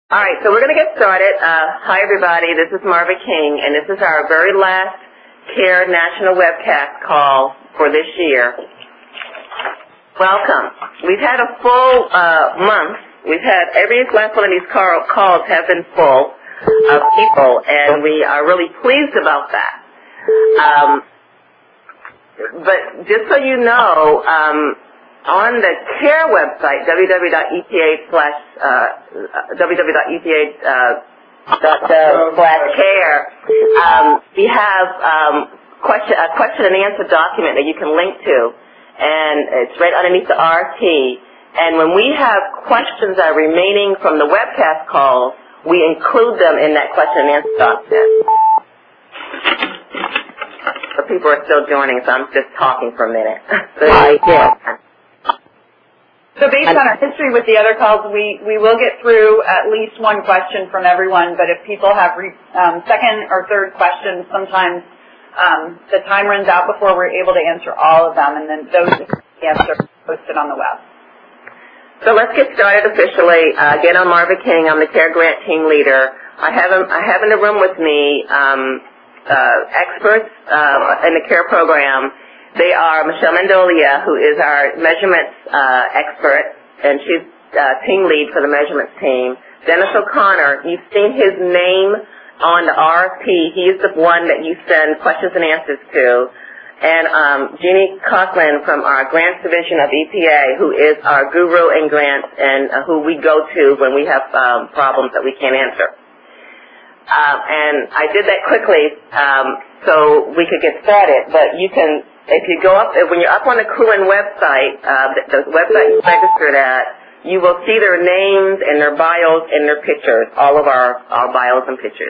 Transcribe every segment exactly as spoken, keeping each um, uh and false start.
All right, so we're going to get started. Uh, hi, everybody. This is Marva King, and this is our very last CARE National Webcast call for this year. Welcome. We've had a full uh, month. We've had every last one of these call, calls have been full of people, and we are really pleased about that. Um, but just so you know, um, on the CARE website, www.epa slash www.epa slash care, um, we have um, question, a question and answer document that you can link to, and it's right underneath the R T. And when we have questions that are remaining from the webcast call, we include them in that question and answer document. So people are still joining, so I'm just talking for a minute. So, I did. So based on our history with the other calls, we, we will get through at least one question from everyone, but if people have re, um, second or third questions, sometimes um, the time runs out before we're able to answer all of them, and then those answers are posted on the web. So let's get started officially. Uh, again, I'm Marva King. I'm the CARE Grant Team Leader. I have, a, I have in the room with me um, uh, experts uh, in the CARE program. They are Michelle Mendolia, who is our measurements uh, expert, and she's uh, team lead for the measurements team. Dennis O'Connor, you've seen his name on the R F P. He is the one that you send questions and answers to. And um, Jeannie Coughlin from our grants division of E P A, who is our guru in grants and uh, who we go to when we have um, problems that we can't answer. Um, and I did that quickly um, so we could get started, but you can... If you go up, when you're up on the Cruin website, uh, the, the website you registered at, you will see their names and their bios and their pictures, all of our, our bios and pictures.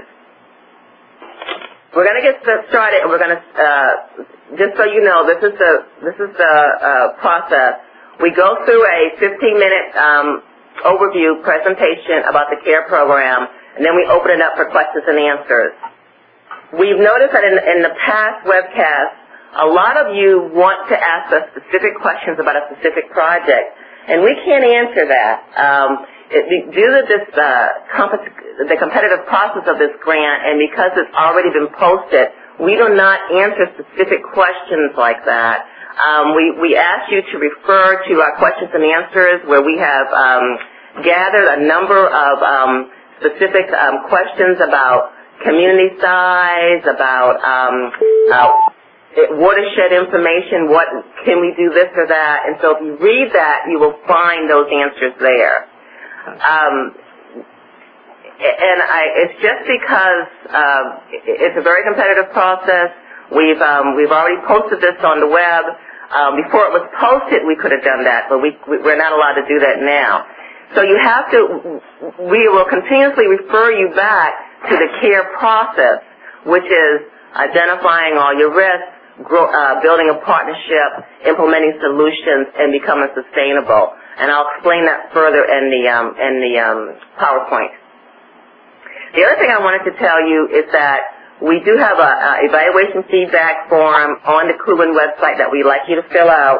We're going to get started, and we're going to, uh, just so you know, this is the, this is the uh, process. We go through a fifteen-minute um, overview presentation about the CARE program, and then we open it up for questions and answers. We've noticed that in, in the past webcasts, a lot of you want to ask us specific questions about a specific project, and we can't answer that. Um, it, due to this, uh, comp- the competitive process of this grant, and because it's already been posted, we do not answer specific questions like that. Um, we, we ask you to refer to our questions and answers where we have um, gathered a number of um, specific um, questions about community size, about um, uh, watershed information, what can we do this or that, and so if you read that, you will find those answers there. Um, and I, it's just because um, it's a very competitive process. We've um, we've already posted this on the web. Um, before it was posted, we could have done that, but we, we're not allowed to do that now. So you have to. We will continuously refer you back to the CARE process, which is identifying all your risks, Grow, uh, building a partnership, implementing solutions, and becoming sustainable. And I'll explain that further in the um, in the um, PowerPoint. The other thing I wanted to tell you is that we do have a, a evaluation feedback form on the Cruin website that we'd like you to fill out.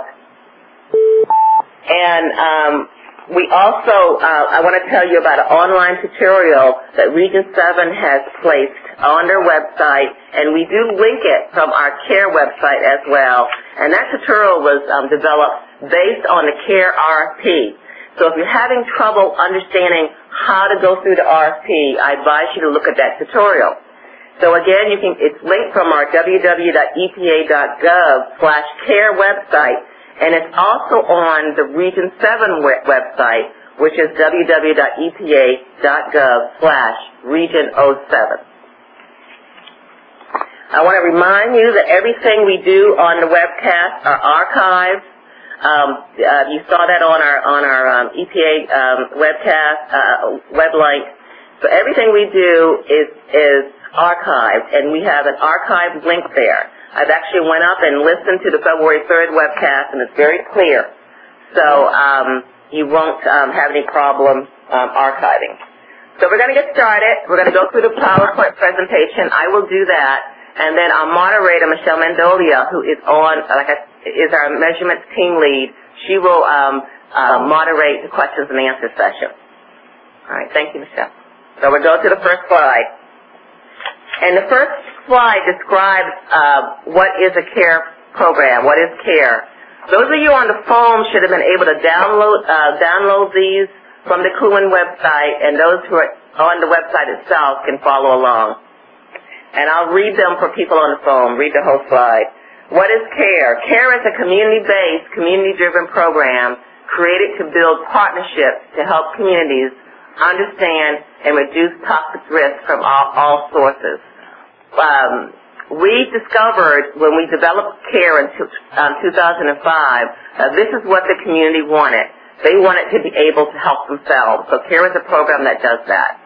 And um, we also, uh, I want to tell you about an online tutorial that Region seven has placed on their website, and we do link it from our CARE website as well. And that tutorial was um, developed based on the CARE R F P. So if you're having trouble understanding how to go through the R F P, I advise you to look at that tutorial. So again, you can, it's linked from our www.epa.gov slash CARE website, and it's also on the Region seven website, which is www.epa.gov slash Region oh seven. I want to remind you that everything we do on the webcast are archived. Um, uh, you saw that on our on our um, E P A um, webcast uh, web link. So everything we do is is archived, and we have an archived link there. I've actually went up and listened to the February third webcast, and it's very clear. So um, you won't um, have any problem um, archiving. So we're going to get started. We're going to go through the PowerPoint presentation. I will do that. And then our moderator, Michelle Mendolia, who is on, like I, is our measurements team lead, she will um, uh, moderate the questions and answer session. All right, thank you, Michelle. So we'll go to the first slide. And the first slide describes uh, what is a CARE program, what is CARE. Those of you on the phone should have been able to download uh, download these from the C U N website, and those who are on the website itself can follow along. And I'll read them for people on the phone, read the whole slide. What is CARE? CARE is a community-based, community-driven program created to build partnerships to help communities understand and reduce toxic risk from all, all sources. Um, we discovered when we developed CARE in two, um, two thousand five, uh, this is what the community wanted. They wanted to be able to help themselves. So CARE is a program that does that.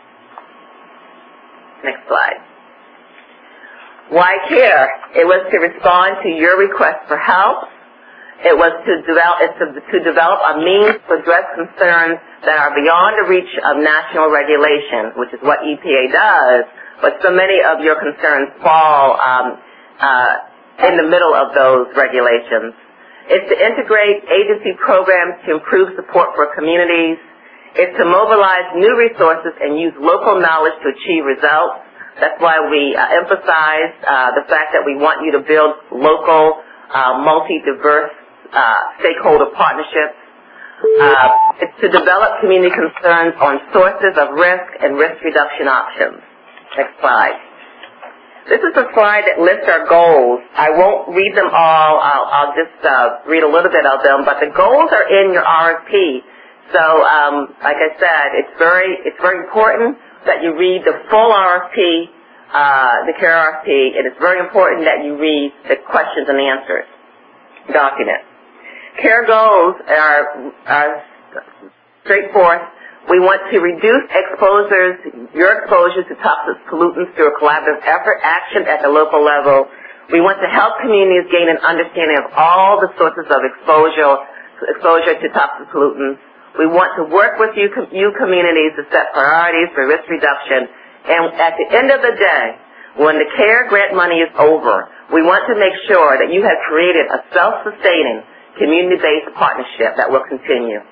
Next slide. Why CARE? It was to respond to your request for help. It was to develop, it's to, to develop a means to address concerns that are beyond the reach of national regulation, which is what E P A does, but so many of your concerns fall um, uh, in the middle of those regulations. It's to integrate agency programs to improve support for communities. It's to mobilize new resources and use local knowledge to achieve results. That's why we uh, emphasize uh, the fact that we want you to build local, uh, multi-diverse uh, stakeholder partnerships. Uh, it's to develop community concerns on sources of risk and risk reduction options. Next slide. This is a slide that lists our goals. I won't read them all. I'll, I'll just uh, read a little bit of them. But the goals are in your R F P. So, um, like I said, it's very it's very important that you read the full R F P, uh, the CARE R F P, and it's very important that you read the questions and answers document. CARE goals are, are straightforward. We want to reduce exposures, your exposure to toxic pollutants through a collaborative effort, action at the local level. We want to help communities gain an understanding of all the sources of exposure, exposure to toxic pollutants. We want to work with you, you communities to set priorities for risk reduction. And at the end of the day, when the CARE grant money is over, we want to make sure that you have created a self-sustaining, community-based partnership that will continue.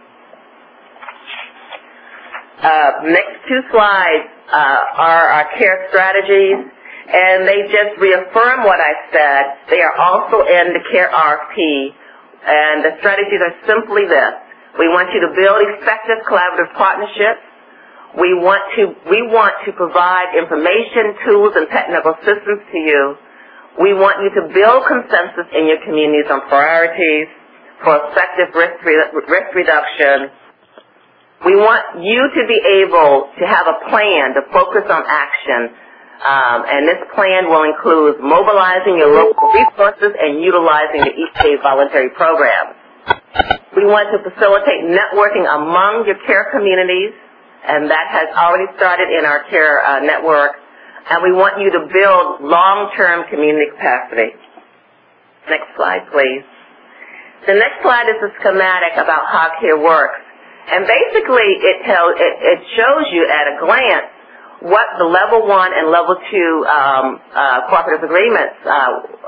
Uh, next two slides uh, are our CARE strategies, and they just reaffirm what I said. They are also in the CARE R F P, and the strategies are simply this. We want you to build effective collaborative partnerships. We want to, we want to provide information, tools, and technical assistance to you. We want you to build consensus in your communities on priorities for effective risk, re- risk reduction. We want you to be able to have a plan to focus on action, um, and this plan will include mobilizing your local resources and utilizing the E P A voluntary programs. We want to facilitate networking among your CARE communities, and that has already started in our CARE uh, network. And we want you to build long-term community capacity. Next slide, please. The next slide is a schematic about how CARE works. And basically, it, tells, it, it shows you at a glance what the level one and level two um, uh, cooperative agreements uh,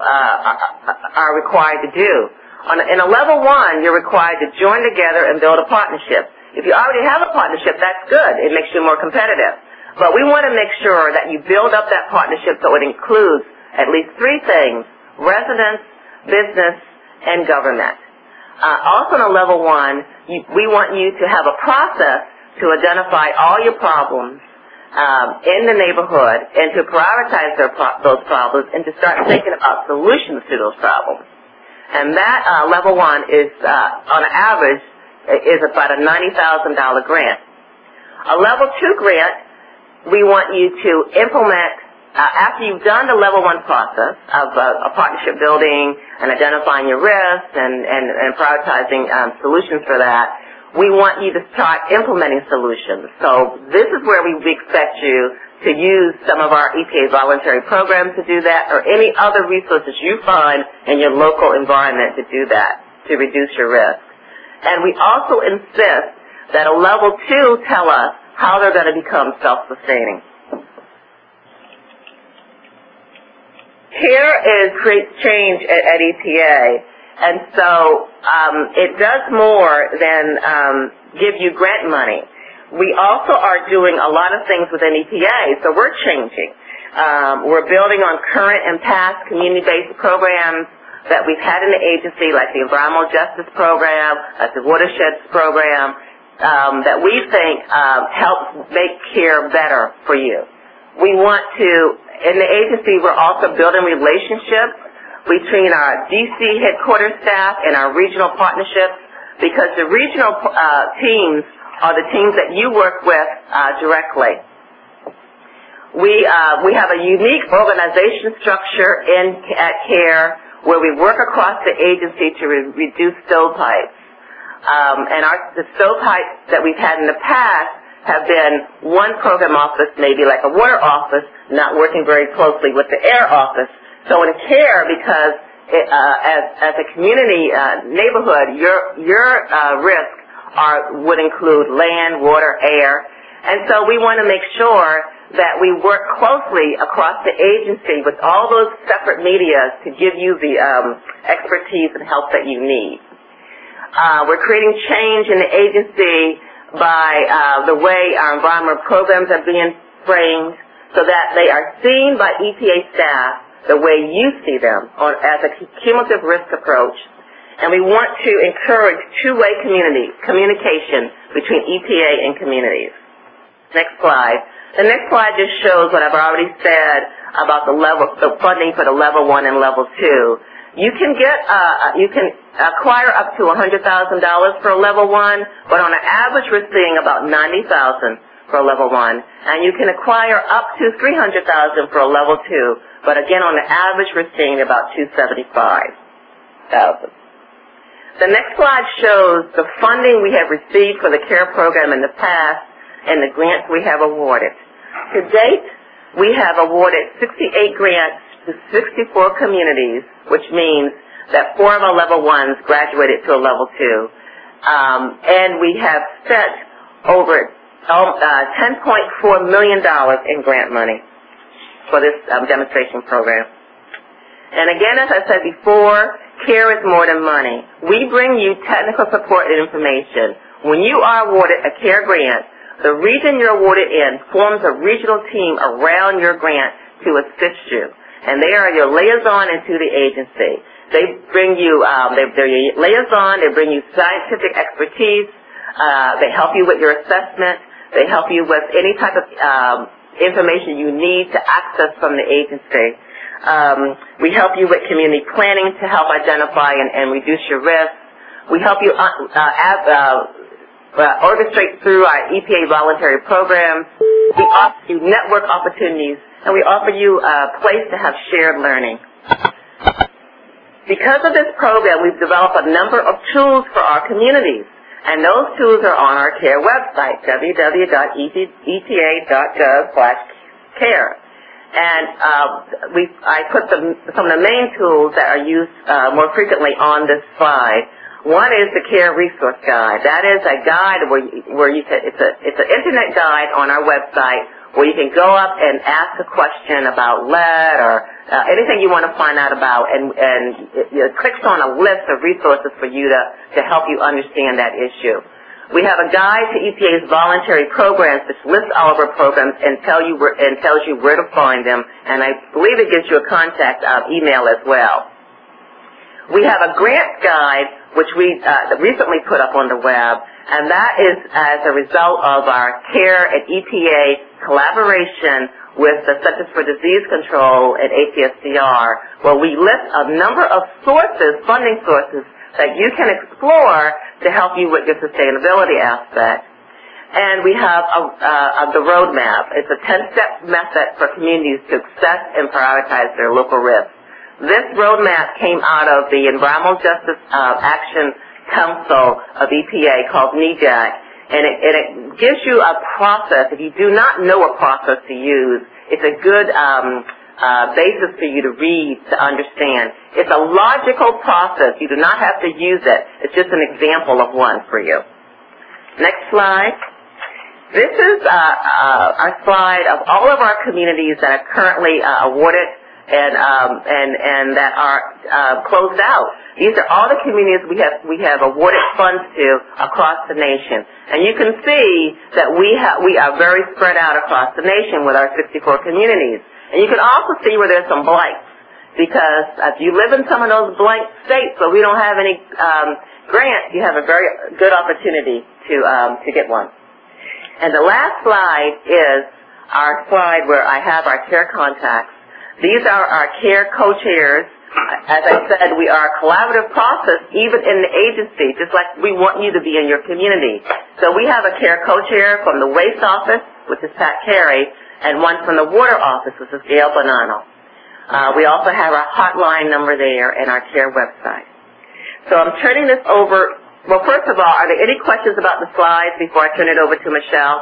uh, are required to do. On a, in a level one, you're required to join together and build a partnership. If you already have a partnership, that's good. It makes you more competitive. But we want to make sure that you build up that partnership so it includes at least three things: residents, business, and government. Uh, also on a level one, you, we want you to have a process to identify all your problems um, in the neighborhood and to prioritize their pro- those problems and to start thinking about solutions to those problems. And that uh, level one is, uh, on average, is about a ninety thousand dollars grant. A level two grant, we want you to implement, uh, after you've done the level one process of uh, a partnership building and identifying your risks and, and, and prioritizing um, solutions for that, we want you to start implementing solutions. So this is where we expect you to use some of our E P A voluntary programs to do that, or any other resources you find in your local environment to do that, to reduce your risk. And we also insist that a level two tell us how they're going to become self-sustaining. CARE is creates change at, at E P A, and so um, it does more than um, give you grant money. We also are doing a lot of things within E P A, so we're changing. Um, we're building on current and past community-based programs that we've had in the agency, like the Environmental Justice Program, like the Watersheds Program, um, that we think um, helps make care better for you. We want to, in the agency, we're also building relationships between our D C headquarters staff and our regional partnerships, because the regional uh, teams are the teams that you work with uh, directly. We, uh, we have a unique organization structure in at CARE where we work across the agency to re- reduce stovepipes. Um, and our, the stovepipes that we've had in the past have been one program office, maybe like a water office, not working very closely with the air office. So in CARE, because it, uh, as, as a community uh, neighborhood, your, your uh, risk are, would include land, water, air. And so we want to make sure that we work closely across the agency with all those separate medias to give you the um, expertise and help that you need. Uh, we're creating change in the agency by uh, the way our environmental programs are being framed so that they are seen by E P A staff the way you see them, or as a cumulative risk approach. And we want to encourage two-way community communication between E P A and communities. Next slide. The next slide just shows what I've already said about the level, the funding for the level one and level two. You can get, uh, you can acquire up to one hundred thousand dollars for a level one, but on an average we're seeing about ninety thousand dollars for a level one, and you can acquire up to three hundred thousand dollars for a level two, but again on the average we're seeing about two hundred seventy-five thousand dollars. The next slide shows the funding we have received for the CARE program in the past and the grants we have awarded. To date, we have awarded sixty-eight grants to sixty-four communities, which means that four of our level ones graduated to a level two. Um, and we have spent over uh, ten point four million dollars in grant money for this um, demonstration program. And again, as I said before, CARE is more than money. We bring you technical support and information. When you are awarded a CARE grant, the region you're awarded in forms a regional team around your grant to assist you. And they are your liaison into the agency. They bring you, um, they, they're your liaison, they bring you scientific expertise, uh, they help you with your assessment, they help you with any type of um, information you need to access from the agency. Um, we help you with community planning to help identify and, and reduce your risk. We help you uh, uh, add, uh, Uh, orchestrate through our E P A voluntary programs. We offer you network opportunities, and we offer you a place to have shared learning. Because of this program, we've developed a number of tools for our communities, and those tools are on our CARE website, w w w dot e p a dot gov slash care. And uh, we, I put the, some of the main tools that are used uh, more frequently on this slide. One is the CARE Resource Guide. That is a guide where you, where you can, it's a it's an internet guide on our website where you can go up and ask a question about lead or uh, anything you want to find out about, and and it, it clicks on a list of resources for you to to help you understand that issue. We have a guide to E P A's voluntary programs, which lists all of our programs and tell you where, and tells you where to find them, and I believe it gives you a contact uh, email as well. We have a grant guide, which we uh, recently put up on the web, and that is as a result of our CARE and E P A collaboration with the Centers for Disease Control and A C S C R, where we list a number of sources, funding sources, that you can explore to help you with your sustainability aspect. And we have a, uh, the roadmap. It's a ten-step method for communities to assess and prioritize their local risks. This roadmap came out of the Environmental Justice uh, Action Council of E P A called N E J A C, and it, and it gives you a process. If you do not know a process to use, it's a good um, uh, basis for you to read, to understand. It's a logical process. You do not have to use it. It's just an example of one for you. Next slide. This is uh, uh, our slide of all of our communities that are currently uh, awarded and um, and and that are uh, closed out. These are all the communities we have we have awarded funds to across the nation, and you can see that we have we are very spread out across the nation with our sixty-four communities. And you can also see where there's some blanks, because if you live in some of those blank states where we don't have any um, grants, you have a very good opportunity to um, to get one. And the last slide is our slide where I have our care contacts. These are our care co-chairs. As I said, we are a collaborative process even in the agency, just like we want you to be in your community. So we have a care co-chair from the waste office, which is Pat Carey, and one from the water office, which is Gail Bonanno. Uh, we also have our hotline number there and our care website. So I'm turning this over. Well, first of all, are there any questions about the slides before I turn it over to Michelle?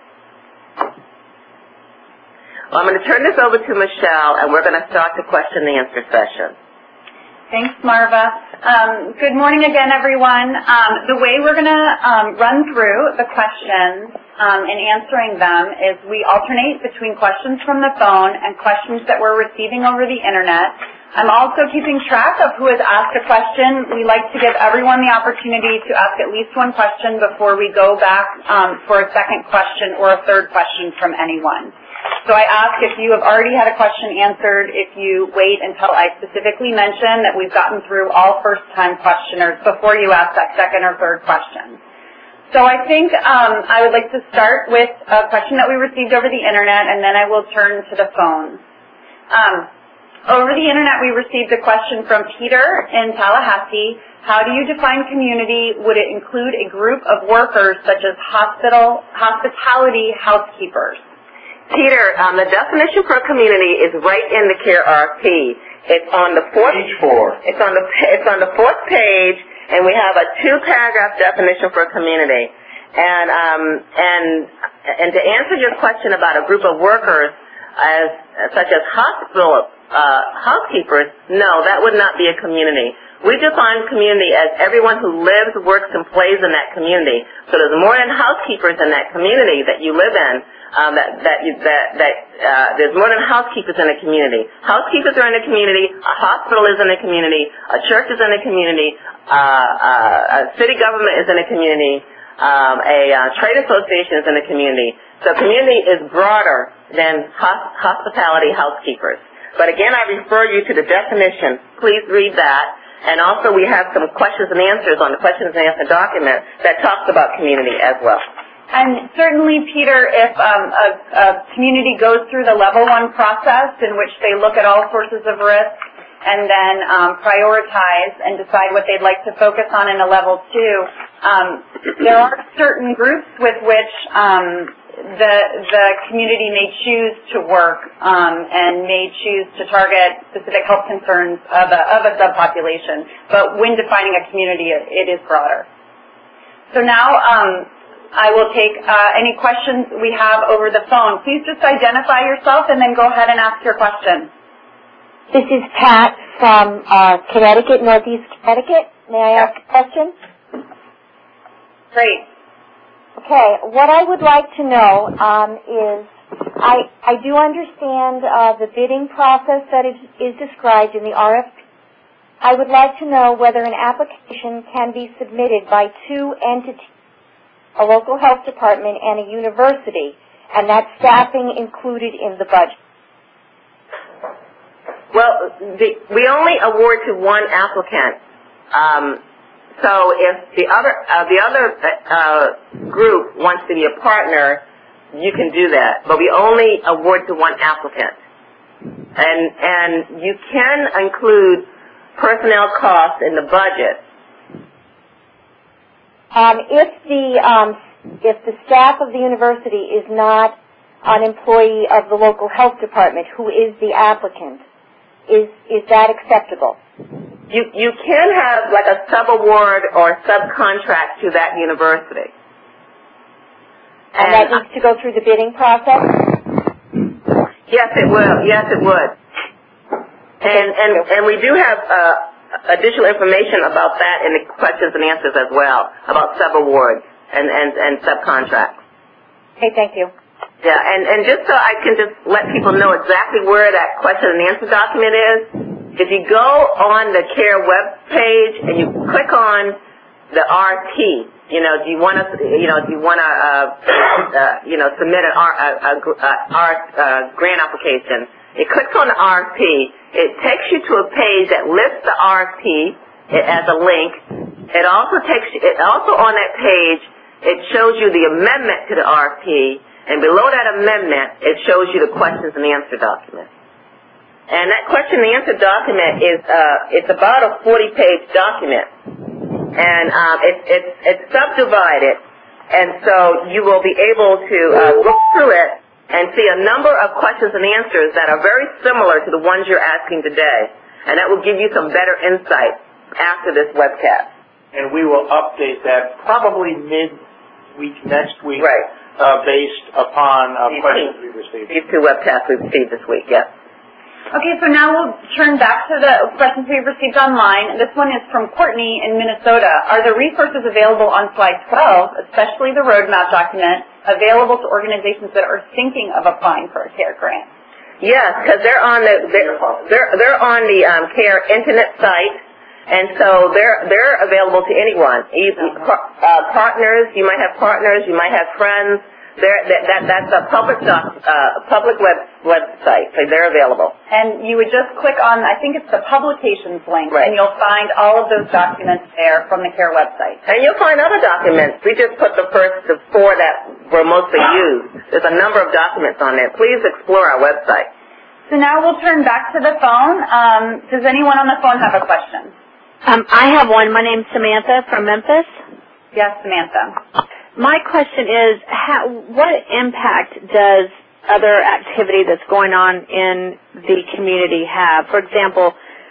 Well, I'm going to turn this over to Michelle, and we're going to start the question and answer session. Thanks, Marva. Um, good morning again, everyone. Um, the way we're going to um, run through the questions um, and answering them is we alternate between questions from the phone and questions that we're receiving over the Internet. I'm also keeping track of who has asked a question. We like to give everyone the opportunity to ask at least one question before we go back um, for a second question or a third question from anyone. So I ask if you have already had a question answered, if you wait until I specifically mention that we've gotten through all first-time questioners before you ask that second or third question. So I think um, I would like to start with a question that we received over the Internet, and then I will turn to the phone. Um, over the Internet, we received a question from Peter in Tallahassee. How do you define community? Would it include a group of workers such as hospital, hospitality housekeepers? Peter, um, the definition for a community is right in the CARE R F P. It's on the fourth. Page four. It's on the it's on the fourth page, and we have a two-paragraph definition for a community. And um, and and to answer your question about a group of workers, as such as hospital uh, housekeepers, no, that would not be a community. We define community as everyone who lives, works, and plays in that community. So there's more than housekeepers in that community that you live in. Um, that that you, that, that uh, there's more than housekeepers in the community. Housekeepers are in the community. A hospital is in the community. A church is in the community. Uh, uh, a city government is in the community. Um, a uh, trade association is in the community. So community is broader than hosp- hospitality housekeepers. But again, I refer you to the definition. Please read that. And also we have some questions and answers on the questions and answer document that talks about community as well. And certainly, Peter, if um, a, a community goes through the level one process in which they look at all sources of risk and then um, prioritize and decide what they'd like to focus on in a level two, um, there are certain groups with which um, the the community may choose to work um, and may choose to target specific health concerns of a, of a subpopulation. But when defining a community, it, it is broader. So now, um, I will take uh, any questions we have over the phone. Please just identify yourself and then go ahead and ask your question. This is Pat from uh, Connecticut, Northeast Connecticut. May I ask a question? Great. Okay. What I would like to know um, is I, I do understand uh, the bidding process that is, is described in the R F P. I would like to know whether an application can be submitted by two entities, a local health department and a university, and that staffing included in the budget. Well, the, we only award to one applicant. Um, so if the other uh, the other uh, group wants to be a partner, you can do that. But we only award to one applicant, and and you can include personnel costs in the budget. Um, if the um, if the staff of the university is not an employee of the local health department, who is the applicant, is is that acceptable? You you can have like a subaward or subcontract to that university, and, and that needs to go through the bidding process. Yes, it will. Yes, it would. And and and we do have Uh, additional information about that in the questions and answers as well, about sub-awards and, and, and subcontracts. Okay, thank you. Yeah, and, and just so I can just let people know exactly where that question and answer document is, if you go on the CARE web page and you click on the R T, you know, do you want to, you know, do you want to, uh, uh, you know, submit an R, a, a, a, a grant application? It clicks on the R F P. It takes you to a page that lists the R F P as a link. It also takes you, it also on that page, it shows you the amendment to the R F P, and below that amendment, it shows you the questions and answer document. And that question and answer document is, uh, it's about a forty-page document, and um, it's it's it's subdivided, and so you will be able to uh, look through it and see a number of questions and answers that are very similar to the ones you're asking today, and that will give you some better insight after this webcast. And we will update that probably mid-week next week, right. uh, based upon uh, these questions two, we've received. These two webcasts we've received this week, yes. Okay, so now we'll turn back to the questions we've received online. This one is from Courtney in Minnesota. Are the resources available on slide twelve, especially the roadmap document, available to organizations that are thinking of applying for a CARE grant? Yes, because they're on the they're they're, they're on the um, CARE internet site, and so they're they're available to anyone. You, uh, partners, you might have partners, you might have friends. They're, that, that that's a public doc, uh, public web website, so they're available. And you would just click on, I think it's the publications link, right. and you'll find all of those documents there from the CARE website. And you'll find other documents. We just put the first the four that were mostly used. There's a number of documents on there. Please explore our website. So now we'll turn back to the phone. Um, does anyone on the phone have a question? Um, I have one. My name's Samantha from Memphis. Yes, Samantha. My question is, how, what impact does other activity that's going on in the community have? For example,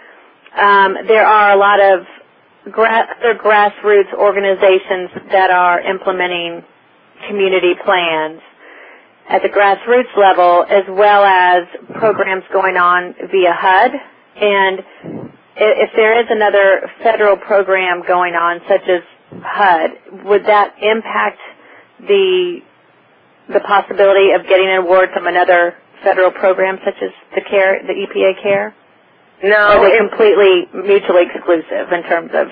um, there are a lot of gra- other grassroots organizations that are implementing community plans at the grassroots level, as well as programs going on via H U D. And if there is another federal program going on, such as H U D, would that impact the the possibility of getting an award from another federal program such as the CARE, the E P A CARE? No, or are they completely mutually exclusive in terms of,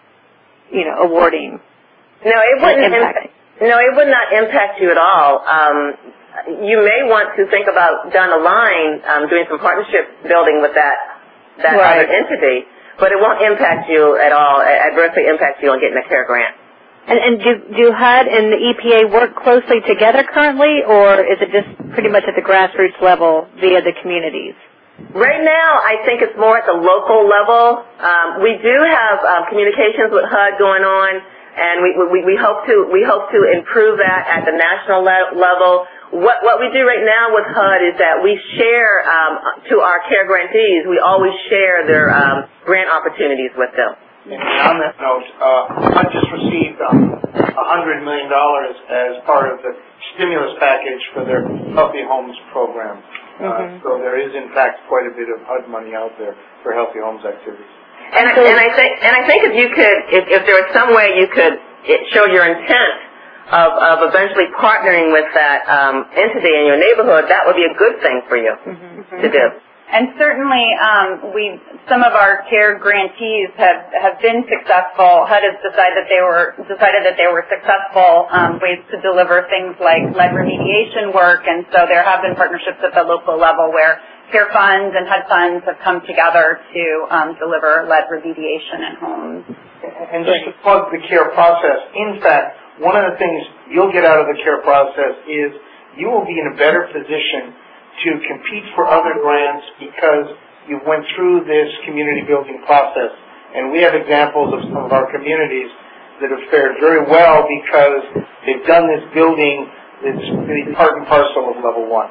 you know, awarding? No, it wouldn't impact. impact. No, it would not impact you at all. Um, you may want to think about down the line um, doing some partnership building with that that right. other entity. But it won't impact you at all, adversely impact you on getting a CARE grant. And, and do, do H U D and the E P A work closely together currently, or is it just pretty much at the grassroots level via the communities? Right now, I think it's more at the local level. Um, we do have um, communications with H U D going on, and we, we, we hope to we hope to improve that at the national le- level. What, what we do right now with H U D is that we share um, to our CARE grantees, we always share their um, grant opportunities with them. And on that note, uh, I just received um, one hundred million dollars as part of the stimulus package for their Healthy Homes program. Uh, mm-hmm. So there is, in fact, quite a bit of H U D money out there for Healthy Homes activities. And, and I think, and I think if you could, if, if there was some way you could show your intent Of, of eventually partnering with that um, entity in your neighborhood, that would be a good thing for you mm-hmm. to do. And certainly, um, we some of our CARE grantees have, have been successful. H U D has decided that they were decided that they were successful um, ways to deliver things like lead remediation work, and so there have been partnerships at the local level where CARE funds and H U D funds have come together to um, deliver lead remediation in homes. And just to plug the CARE process, in fact, one of the things you'll get out of the CARE process is you will be in a better position to compete for other grants because you went through this community building process. And we have examples of some of our communities that have fared very well because they've done this building that's really part and parcel of level one.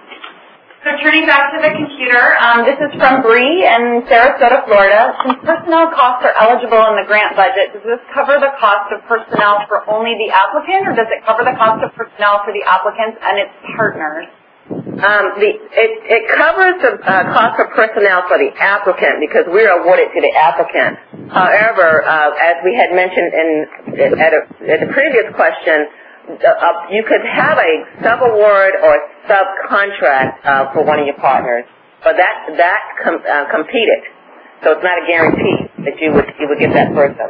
So turning back to the computer, um, this is from Bree in Sarasota, Florida. Since personnel costs are eligible in the grant budget, does this cover the cost of personnel for only the applicant, or does it cover the cost of personnel for the applicants and its partners? Um, the, it, it covers the uh, cost of personnel for the applicant because we're awarded to the applicant. However, uh, as we had mentioned in at, a, at the previous question, uh, you could have a sub-award or subcontract uh, for one of your partners, but that that com- uh, competed, so it's not a guarantee that you would you would get that person.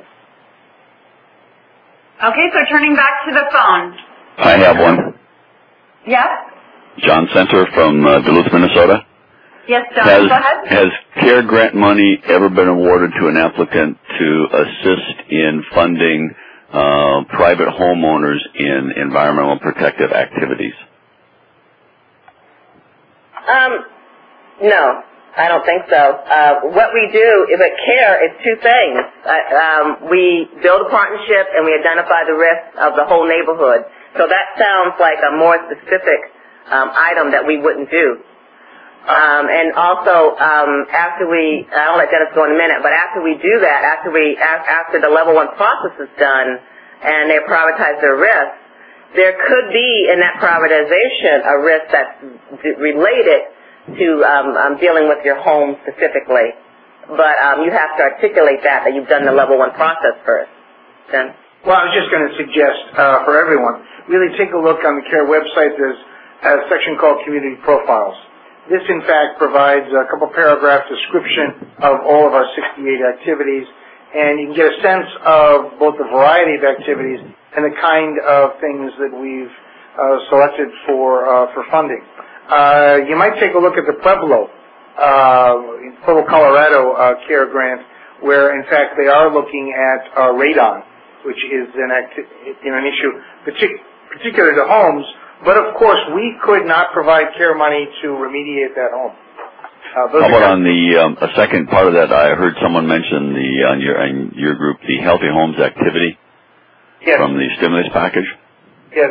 Okay, so turning back to the phone. I have one. Yes? John Center from uh, Duluth, Minnesota. Yes, John, Has, go ahead. has CARE grant money ever been awarded to an applicant to assist in funding uh, private homeowners in environmental protective activities? Um, no, I don't think so. Uh, what we do is at CARE is two things. Uh, um, we build a partnership and we identify the risks of the whole neighborhood. So that sounds like a more specific um, item that we wouldn't do. Um, and also, um, after we, I'll let Dennis go in a minute, but after we do that, after we, after the level one process is done and they privatize their risk, there could be in that privatization a risk that's related to um, um, dealing with your home specifically. But um, you have to articulate that, that you've done the level one process first. Then. Well, I was just going to suggest uh, for everyone, really take a look on the CARE website. There's a section called Community Profiles. This, in fact, provides a couple paragraph description of all of our sixty-eight activities, and you can get a sense of both the variety of activities and the kind of things that we've uh, selected for uh, for funding. Uh, you might take a look at the Pueblo, uh, Pueblo, Colorado uh, CARE grant, where, in fact, they are looking at uh, radon, which is an, acti- you know, an issue partic- particular to homes. But, of course, we could not provide CARE money to remediate that home. Uh, How about on the um, a second part of that? I heard someone mention the on your on your group the Healthy Homes activity yes. from the stimulus package. Yes.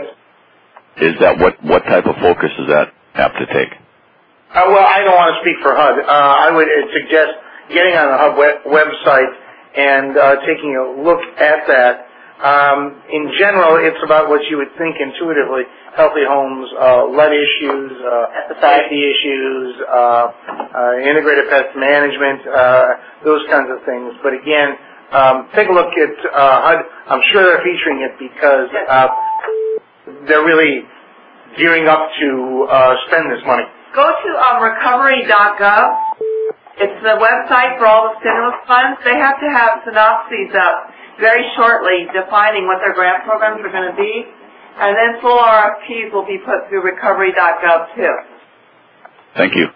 Is that what what type of focus does that have to take? Uh, well, I don't want to speak for H U D. Uh, I would suggest getting on the H U D web- website and uh, taking a look at that. Um, in general, it's about what you would think intuitively: healthy homes, uh, lead issues, uh, safety issues, uh, uh, integrated pest management, uh, those kinds of things. But again, um, take a look at uh, H U D. I'm sure they're featuring it because uh, they're really gearing up to uh, spend this money. Go to um, recovery dot gov. It's the website for all the stimulus funds. They have to have synopses up very shortly defining what their grant programs are going to be. And then full R F Ps will be put through recovery dot gov too. Thank you.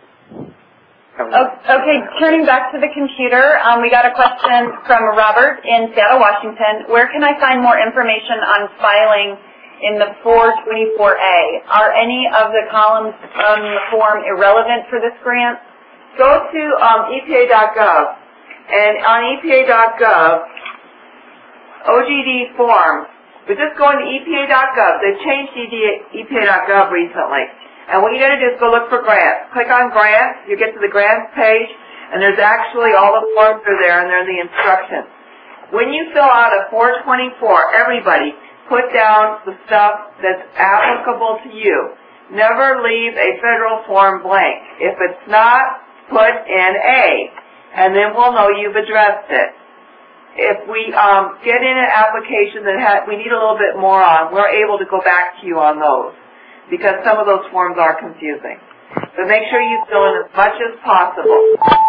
Okay, turning back to the computer, um, we got a question from Robert in Seattle, Washington. Where can I find more information on filing in the four twenty-four A? Are any of the columns on the form irrelevant for this grant? Go to um, E P A dot gov, and on E P A dot gov, O G D forms, but just go into E P A dot gov. They've changed E P A dot gov recently. And what you got to do is go look for grants. Click on grants, you get to the grants page, and there's actually all the forms are there, and they're the instructions. When you fill out a four twenty-four, everybody put down the stuff that's applicable to you. Never leave a federal form blank. If it's not, put in A, and then we'll know you've addressed it. If we um, get in an application that ha- we need a little bit more on, we're able to go back to you on those, because some of those forms are confusing. But make sure you fill in as much as possible.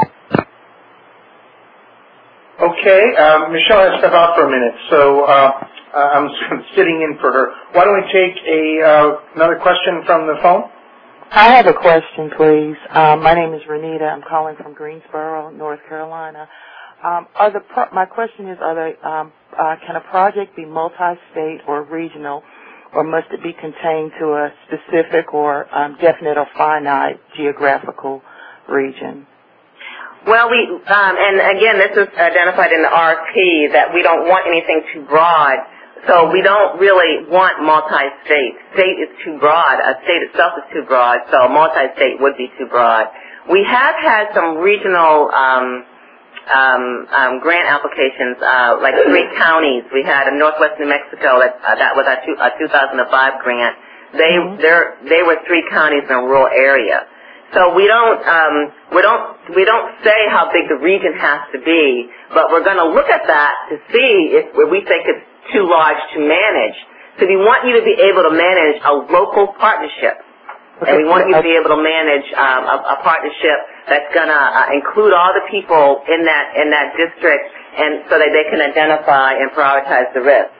Okay, uh, Michelle has to step out for a minute, so uh, I'm sitting in for her. Why don't we take a uh, another question from the phone? I have a question, please. Um, my name is Renita. I'm calling from Greensboro, North Carolina. Um, are the pro- my question is: Are the um, uh, can a project be multi-state or regional, or must it be contained to a specific or um, definite or finite geographical region? Well, we um, and again, this is identified in the R F P that we don't want anything too broad. So we don't really want multi-state. State is too broad. A state itself is too broad, so multi-state would be too broad. We have had some regional um, um, um, grant applications, uh, like three counties. We had in Northwest New Mexico. That uh, that was a, two, a two thousand five grant. They mm-hmm. they were three counties in a rural area. So we don't um, we don't we don't say how big the region has to be, but we're going to look at that to see if we think it's too large to manage. So we want you to be able to manage a local partnership. Okay. And we want you to be able to manage um, a, a partnership that's going to uh, include all the people in that in that district, and so that they can identify and prioritize the risk.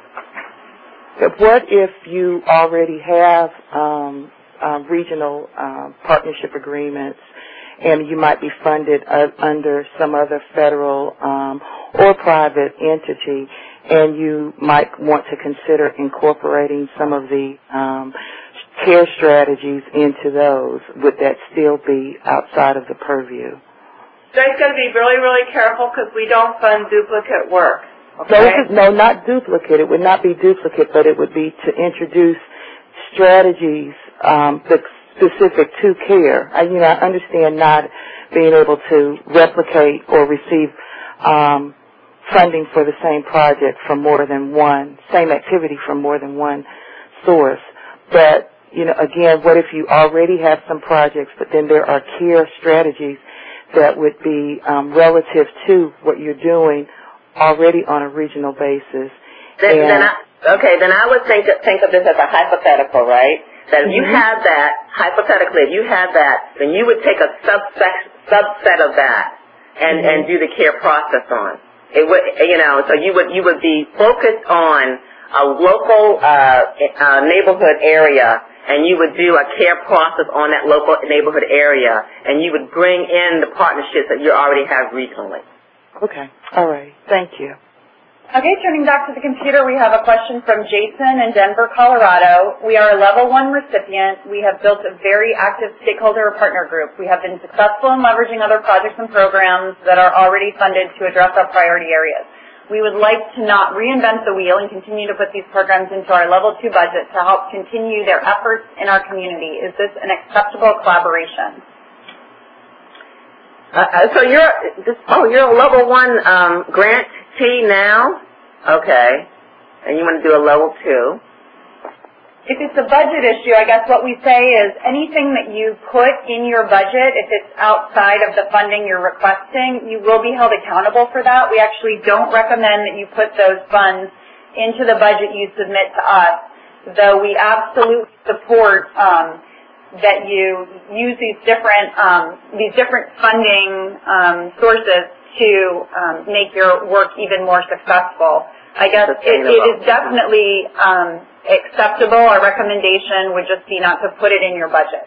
What if you already have um, uh, regional um, partnership agreements, and you might be funded uh, under some other federal um, or private entity, and you might want to consider incorporating some of the um, care strategies into those? Would that still be outside of the purview? So it's got to be really, really careful because we don't fund duplicate work. Okay? No, this is, no, not duplicate. It would not be duplicate, but it would be to introduce strategies um, that's specific to care. I, you know, I understand not being able to replicate or receive um, funding for the same project from more than one, same activity from more than one source, but you know, again, what if you already have some projects, but then there are care strategies that would be um, relative to what you're doing already on a regional basis? Then, then I, okay, then I would think think of this as a hypothetical, right? That if you Mm-hmm. have that, hypothetically, if you have that, then you would take a subset, subset of that and, Mm-hmm. and do the care process on. It would, you know, so you would you would be focused on a local uh, uh, neighborhood area, and you would do a care process on that local neighborhood area, and you would bring in the partnerships that you already have regionally. Okay. All right. Thank you. Okay, turning back to the computer, we have a question from Jason in Denver, Colorado. We are a level one recipient. We have built a very active stakeholder partner group. We have been successful in leveraging other projects and programs that are already funded to address our priority areas. We would like to not reinvent the wheel and continue to put these programs into our level two budget to help continue their efforts in our community. Is this an acceptable collaboration? Uh, so you're just, oh, you're a level one um, grantee now? Okay. And you want to do a level two? If it's a budget issue, I guess what we say is anything that you put in your budget, if it's outside of the funding you're requesting, you will be held accountable for that. We actually don't recommend that you put those funds into the budget you submit to us, though we absolutely support um, that you use these different um, these different funding um, sources to um, make your work even more successful. I guess it, it is definitely um, acceptable. Our recommendation would just be not to put it in your budget.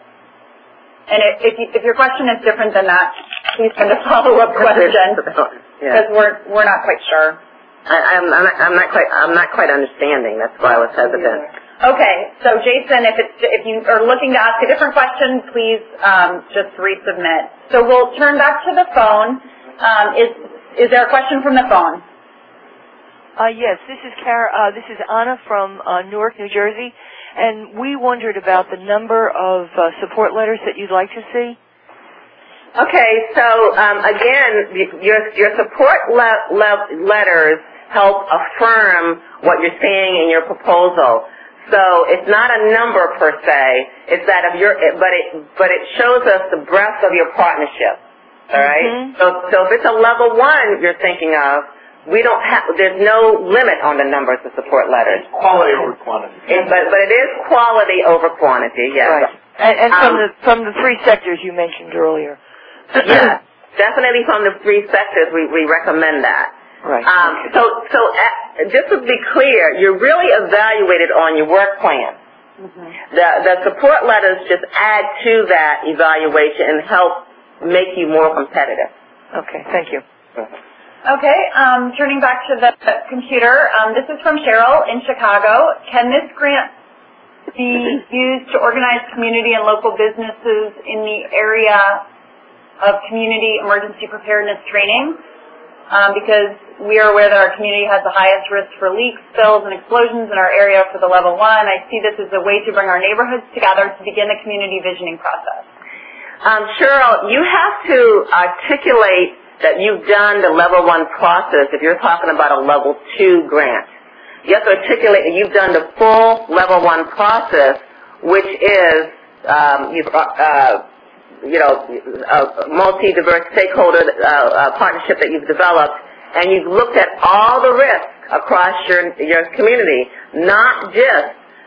And if, if, you, if your question is different than that, please send a follow-up question because yeah. we're we're not quite sure. I, I'm, I'm, not, I'm not quite I'm not quite understanding. That's why I was hesitant. Okay, so Jason, if it's if you are looking to ask a different question, please um, just resubmit. So we'll turn back to the phone. Um, is is there a question from the phone? Uh, yes, this is Cara, uh, this is Anna from uh, Newark, New Jersey, and we wondered about the number of uh, support letters that you'd like to see. Okay, so um, again, your your support le- le- letters help affirm what you're saying in your proposal. So it's not a number per se. It's that of your, but it but it shows us the breadth of your partnership. All right. Mm-hmm. So so if it's a level one you're thinking of, we don't have, there's no limit on the numbers of support letters. Quality over quantity. It, but, but it is quality over quantity, yes. Right. And, and from Um, the from the three sectors you mentioned earlier. Yes, definitely from the three sectors we, we recommend that. Right. Um, so so uh, just to be clear, you're really evaluated on your work plan. Mm-hmm. The, the support letters just add to that evaluation and help make you more competitive. Okay, thank you. Okay, um, turning back to the computer, um, this is from Cheryl in Chicago. Can this grant be used to organize community and local businesses in the area of community emergency preparedness training? Um, because we are aware that our community has the highest risk for leaks, spills, and explosions in our area for the level one. I see this as a way to bring our neighborhoods together to begin the community visioning process. Um, Cheryl, you have to articulate that you've done the level one process if you're talking about a level two grant. You have to articulate that you've done the full level one process, which is, um, you've, uh, you know, a multi-diverse stakeholder uh, uh, partnership that you've developed, and you've looked at all the risks across your your community, not just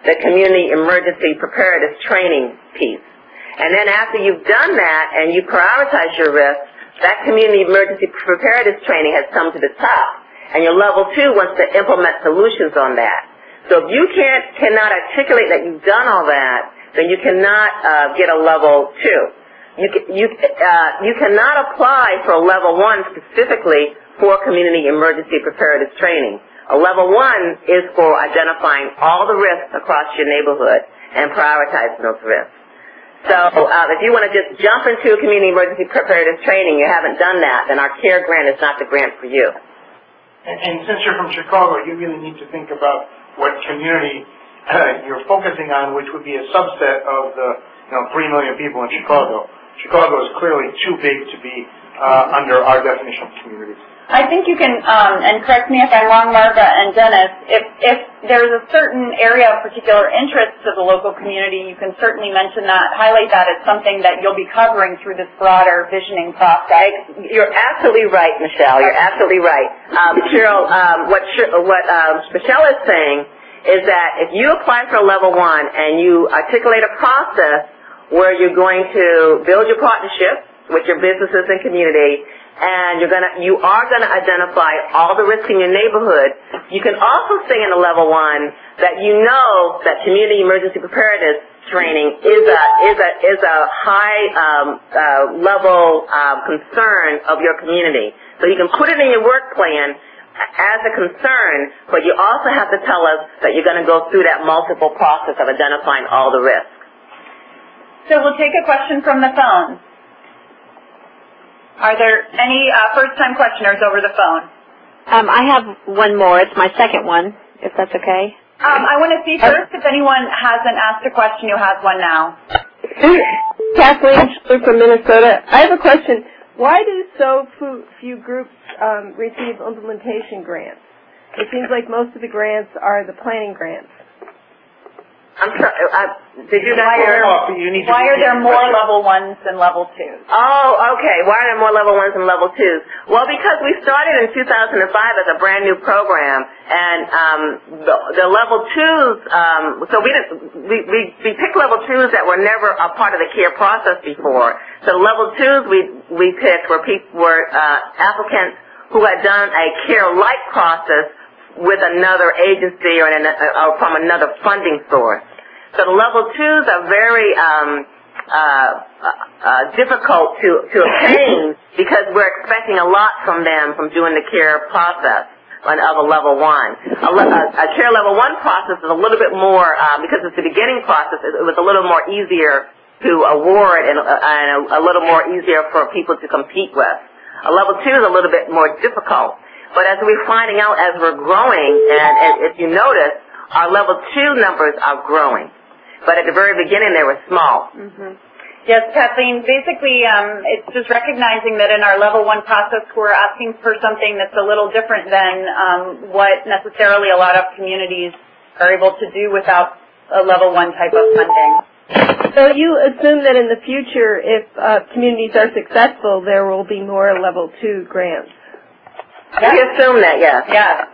the community emergency preparedness training piece. And then after you've done that and you prioritize your risks, that community emergency preparedness training has come to the top. And your level two wants to implement solutions on that. So if you can't, cannot articulate that you've done all that, then you cannot uh, get a level two. You, you, uh, you cannot apply for a level one specifically for community emergency preparedness training. A level one is for identifying all the risks across your neighborhood and prioritizing those risks. So uh, if you want to just jump into a community emergency preparedness training, you haven't done that, then our CARE grant is not the grant for you. And, and since you're from Chicago, you really need to think about what community uh, you're focusing on, which would be a subset of the you know three million people in Chicago. Chicago is clearly too big to be uh, under our definition of communities. I think you can, um, and correct me if I'm wrong, Marva and Dennis, if, if there's a certain area of particular interest to the local community, you can certainly mention that, highlight that as something that you'll be covering through this broader visioning process. You're absolutely right, Michelle. You're absolutely right. Um, Cheryl, um, what, what um, Michelle is saying is that if you apply for a level one and you articulate a process where you're going to build your partnership with your businesses and community, and you're gonna, you are gonna identify all the risks in your neighborhood. You can also say in a level one that you know that community emergency preparedness training is a is a is a high um, uh, level um, concern of your community. So you can put it in your work plan as a concern, but you also have to tell us that you're going to go through that multiple process of identifying all the risks. So we'll take a question from the phone. Are there any uh, first-time questioners over the phone? Um, I have one more. It's my second one, if that's okay. Um, I want to see first if anyone hasn't asked a question who has one now. Kathleen Schuler from Minnesota. I have a question. Why do so few groups um, receive implementation grants? It seems like most of the grants are the planning grants. I'm sorry, uh, did you not hear? Oh, you need to Why are there more level ones than level twos? Oh, okay. Why are there more level ones than level twos? Well, because we started in two thousand five as a brand new program, and um, the, the level twos, um, so we, didn't, we, we, we picked level twos that were never a part of the CARE process before. So level twos we, we picked were, people, were uh, applicants who had done a CARE-like process with another agency or, an, or from another funding source. So the level twos are very um, uh, uh, difficult to, to obtain because we're expecting a lot from them from doing the CARE process of a level one. A, a, a CARE level one process is a little bit more, uh, because it's the beginning process, it, it was a little more easier to award and, uh, and a, a little more easier for people to compete with. A level two is a little bit more difficult. But as we're finding out as we're growing, and, and if you notice, our level two numbers are growing. But at the very beginning, they were small. Mm-hmm. Yes, Kathleen, basically um, it's just recognizing that in our level one process, we're asking for something that's a little different than um, what necessarily a lot of communities are able to do without a level one type of funding. So you assume that in the future, if uh, communities are successful, there will be more level two grants? Yeah. We assume that, yes. Yes.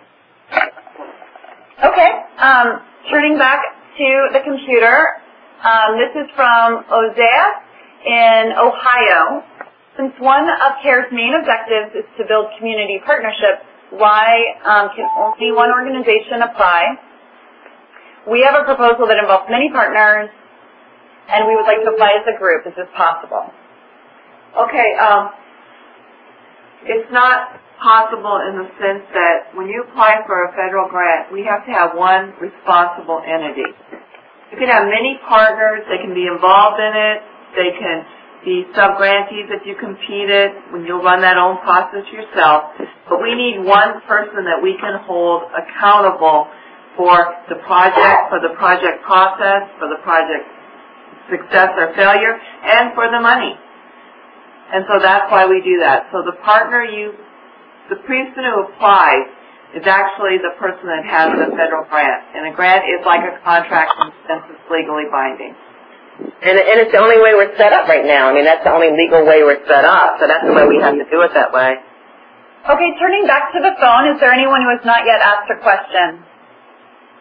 Okay. Um, turning back to the computer, um, this is from Osea in Ohio. Since one of CARE's main objectives is to build community partnerships, why um, can only one organization apply? We have a proposal that involves many partners, and we would like to apply as a group. Is this possible? Okay. Um, it's not possible in the sense that when you apply for a federal grant, we have to have one responsible entity. You can have many partners. They can be involved in it. They can be sub-grantees if you compete it, when you'll run that own process yourself. But we need one person that we can hold accountable for the project, for the project process, for the project success or failure, and for the money. And so that's why we do that. So the partner you The person who applies is actually the person that has the federal grant. And a grant is like a contract in the sense it's legally binding. And, and it's the only way we're set up right now. I mean, that's the only legal way we're set up. So that's the way we have to do it that way. Okay, turning back to the phone, is there anyone who has not yet asked a question?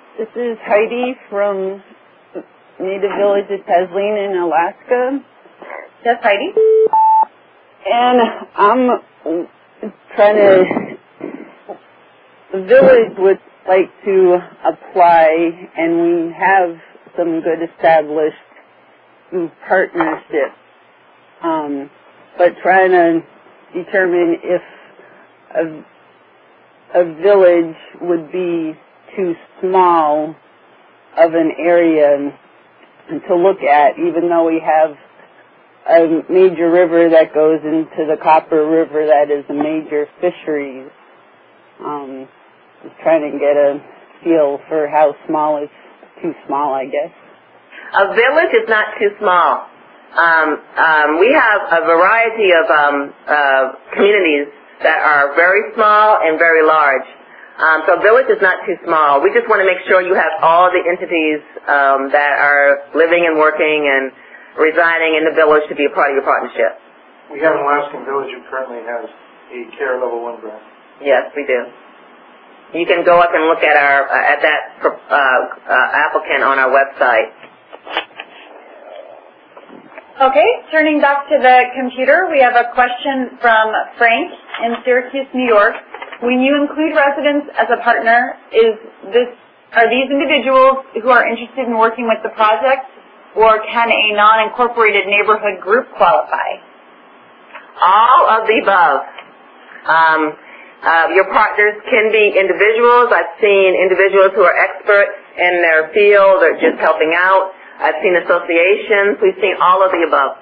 This is Heidi from Native Village at Tasleen in Alaska. Yes, Heidi. And I'm trying to, the village would like to apply, and we have some good established partnerships, um, but trying to determine if a, a village would be too small of an area to look at, even though we have a major river that goes into the Copper River that is a major fisheries. Um, just trying to get a feel for how small is too small, I guess. A village is not too small. Um, um, we have a variety of um, uh, communities that are very small and very large. Um, so a village is not too small. We just want to make sure you have all the entities um, that are living and working and residing in the village to be a part of your partnership. We have an Alaskan village who currently has a CARE Level One grant. Yes, we do. You can go up and look at our uh, at that uh, uh, applicant on our website. Okay, turning back to the computer, we have a question from Frank in Syracuse, New York. When you include residents as a partner, is this are these individuals who are interested in working with the project, or can a non-incorporated neighborhood group qualify? All of the above. Um, uh, your partners can be individuals. I've seen individuals who are experts in their field or just helping out. I've seen associations. We've seen all of the above.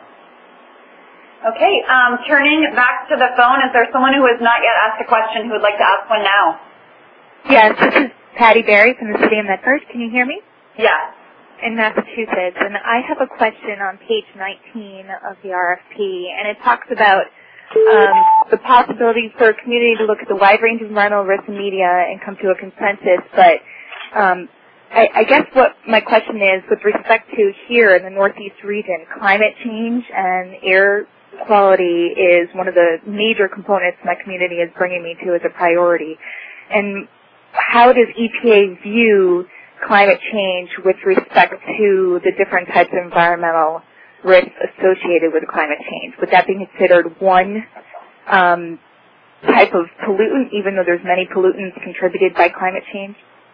Okay, um, turning back to the phone, is there someone who has not yet asked a question who would like to ask one now? Yes, this is Patty Berry from the City of Medford. Can you hear me? Yeah. In Massachusetts, and I have a question on page nineteen of the R F P, and it talks about um, the possibility for a community to look at the wide range of environmental risks in media and come to a consensus, but um, I, I guess what my question is, with respect to here in the Northeast region, climate change and air quality is one of the major components my community is bringing me to as a priority. And how does E P A view climate change with respect to the different types of environmental risks associated with climate change? Would that be considered one um, type of pollutant, even though there's many pollutants contributed by climate change?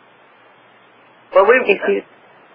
Well, we issues.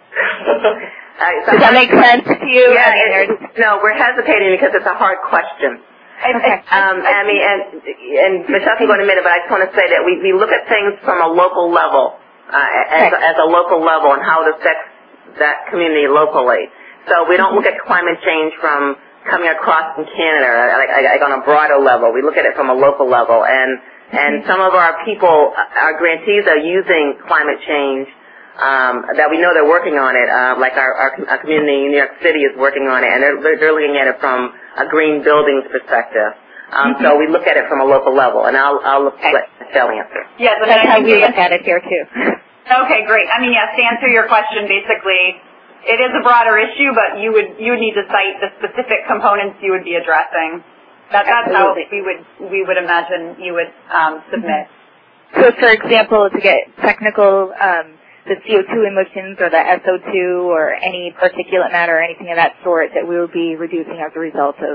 uh, Does that make sense to you? Yeah, I mean, it, no, we're hesitating because it's a hard question. Okay. Um, I mean, and, and Michelle can go in a minute, but I just want to say that we, we look at things from a local level, uh, as, okay. as a local level, and how it affects that community locally. So we don't look at climate change from coming across from Canada, like, like on a broader level. We look at it from a local level, and and some of our people, our grantees, are using climate change. Um, that we know they're working on it, uh, like our, our, our community in New York City is working on it, and they're, they're looking at it from a green buildings perspective. Um, mm-hmm. So we look at it from a local level, and I'll, I'll okay. let Michelle answer. Yes, that's how we look at it here, too. Okay, great. I mean, yes, to answer your question, basically, it is a broader issue, but you would you would need to cite the specific components you would be addressing. That, that's how we would we would imagine you would um, submit. So, for example, to get technical, um, the C O two emissions or the S O two or any particulate matter or anything of that sort that we will be reducing as a result of,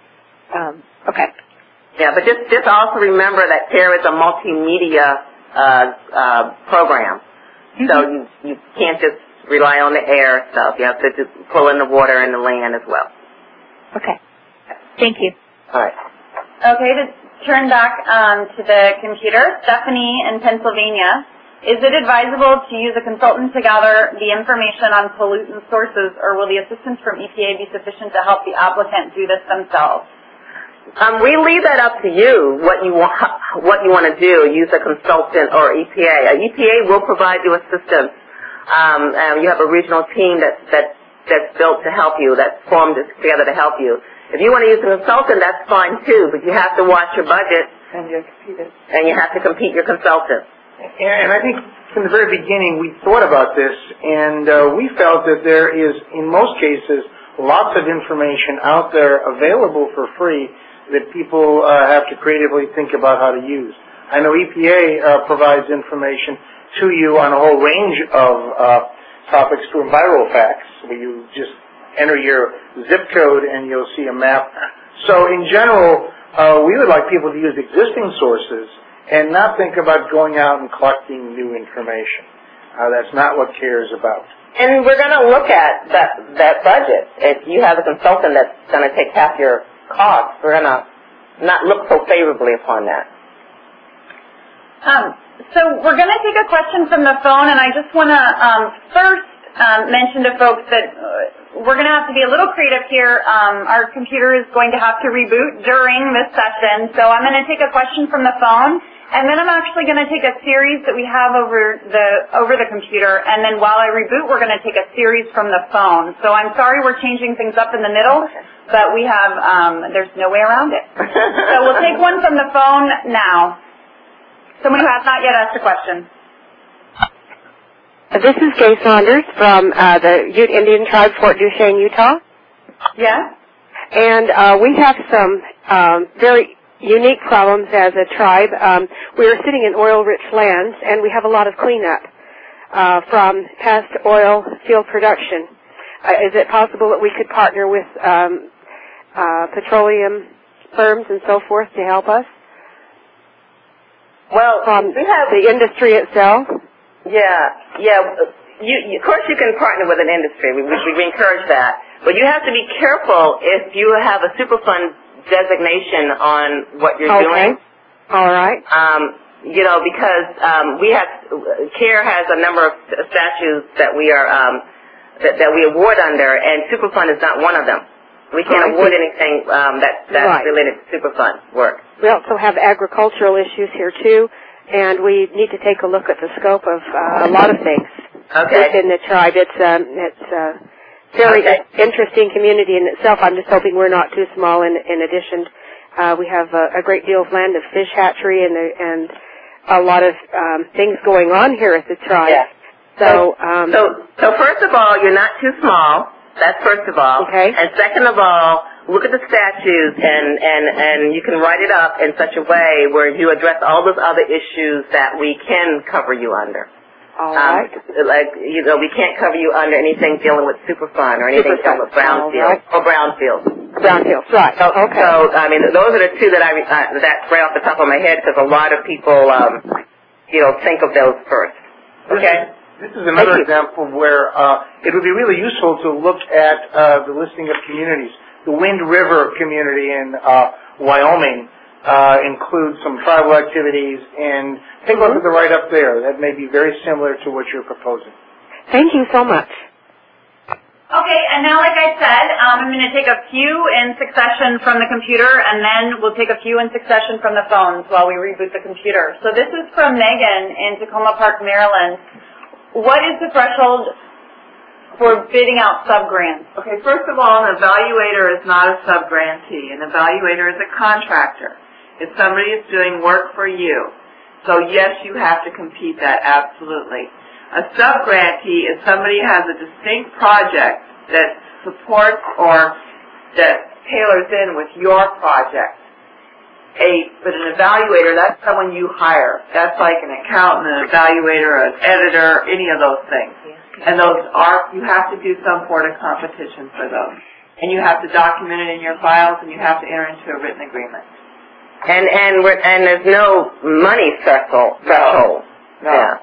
um, okay. Yeah, but just, just also remember that CARE is a multimedia uh, uh, program. Mm-hmm. So you, you can't just rely on the air stuff. You have to just pull in the water and the land as well. Okay. Thank you. All right. Okay, to turn back um, to the computer, Stephanie in Pennsylvania. Is it advisable to use a consultant to gather the information on pollutant sources, or will the assistance from E P A be sufficient to help the applicant do this themselves? Um, we leave that up to you, what you want, what you want to do, use a consultant or E P A. E P A will provide you assistance. Um, um, you have a regional team that, that, that's built to help you, that's formed together to help you. If you want to use a consultant, that's fine too, but you have to watch your budget, And you're competed. and you have to compete your consultant. And I think from the very beginning we thought about this, and uh, we felt that there is, in most cases, lots of information out there available for free that people uh, have to creatively think about how to use. I know E P A uh, provides information to you on a whole range of uh, topics through EnviroFacts, where you just enter your zip code and you'll see a map. So in general, uh, we would like people to use existing sources and not think about going out and collecting new information. Uh, that's not what CARE is about. And we're going to look at that, that budget. If you have a consultant that's going to take half your costs, we're going to not look so favorably upon that. Um, so we're going to take a question from the phone, and I just want to um, first um, mention to folks that uh, we're going to have to be a little creative here. Um, our computer is going to have to reboot during this session, so I'm going to take a question from the phone, and then I'm actually going to take a series that we have over the over the computer, and then while I reboot, we're going to take a series from the phone. So I'm sorry we're changing things up in the middle, but we have um, there's no way around it. So we'll take one from the phone now. Someone who has not yet asked a question. This is Gay Saunders from uh, the Ute Indian Tribe, Fort Duchesne, Utah. Yeah? And uh, we have some um, very unique problems as a tribe. Um, we are sitting in oil-rich lands, and we have a lot of cleanup uh, from past oil field production. Uh, is it possible that we could partner with um, uh, petroleum firms and so forth to help us? Well, from we have the industry itself? Yeah, yeah. You, you, of course, you can partner with an industry. We, we, we encourage that, but you have to be careful if you have a Superfund designation on what you're okay. doing. All right. Um, you know, because um, we have CARE has a number of statutes that we are um, that, that we award under, and Superfund is not one of them. We can't oh, award anything um, that, that's right. related to Superfund work. We also have agricultural issues here, too, and we need to take a look at the scope of uh, a lot of things okay. within the tribe. It's um, it's a very okay. interesting community in itself. I'm just hoping we're not too small. In, in addition, uh, we have a, a great deal of land of fish hatchery and, and a lot of um, things going on here at the tribe. Yeah. So, um, so, so first of all, you're not too small. That's first of all. Okay. And second of all, look at the statutes and, and, and you can write it up in such a way where you address all those other issues that we can cover you under. All right. Um, like, you know, we can't cover you under anything dealing with Superfund or anything Superfund. dealing with brownfield Right. or brownfield. Brownfield, right. So, okay. so, I mean, those are the two that I, uh, that's right off the top of my head because a lot of people, um, you know, think of those first. Okay? This is another example where uh, it would be really useful to look at uh, the listing of communities. The Wind River community in uh, Wyoming uh, includes some tribal activities, and take a look at the write-up there. That may be very similar to what you're proposing. Thank you so much. Okay, and now like I said, um, I'm going to take a few in succession from the computer, and then we'll take a few in succession from the phones while we reboot the computer. So this is from Megan in Tacoma Park, Maryland. What is the threshold for bidding out sub-grants? Okay, first of all, an evaluator is not a sub-grantee. An evaluator is a contractor. If somebody is doing work for you, so yes, you have to compete that, absolutely. A sub-grantee is somebody who has a distinct project that supports or that tailors in with your project. A, but an evaluator, that's someone you hire. That's like an accountant, an evaluator, an editor, any of those things. And those are, you have to do some sort of competition for those. And you have to document it in your files, and you have to enter into a written agreement. And and we're, and there's no money threshold. threshold. No. Yeah.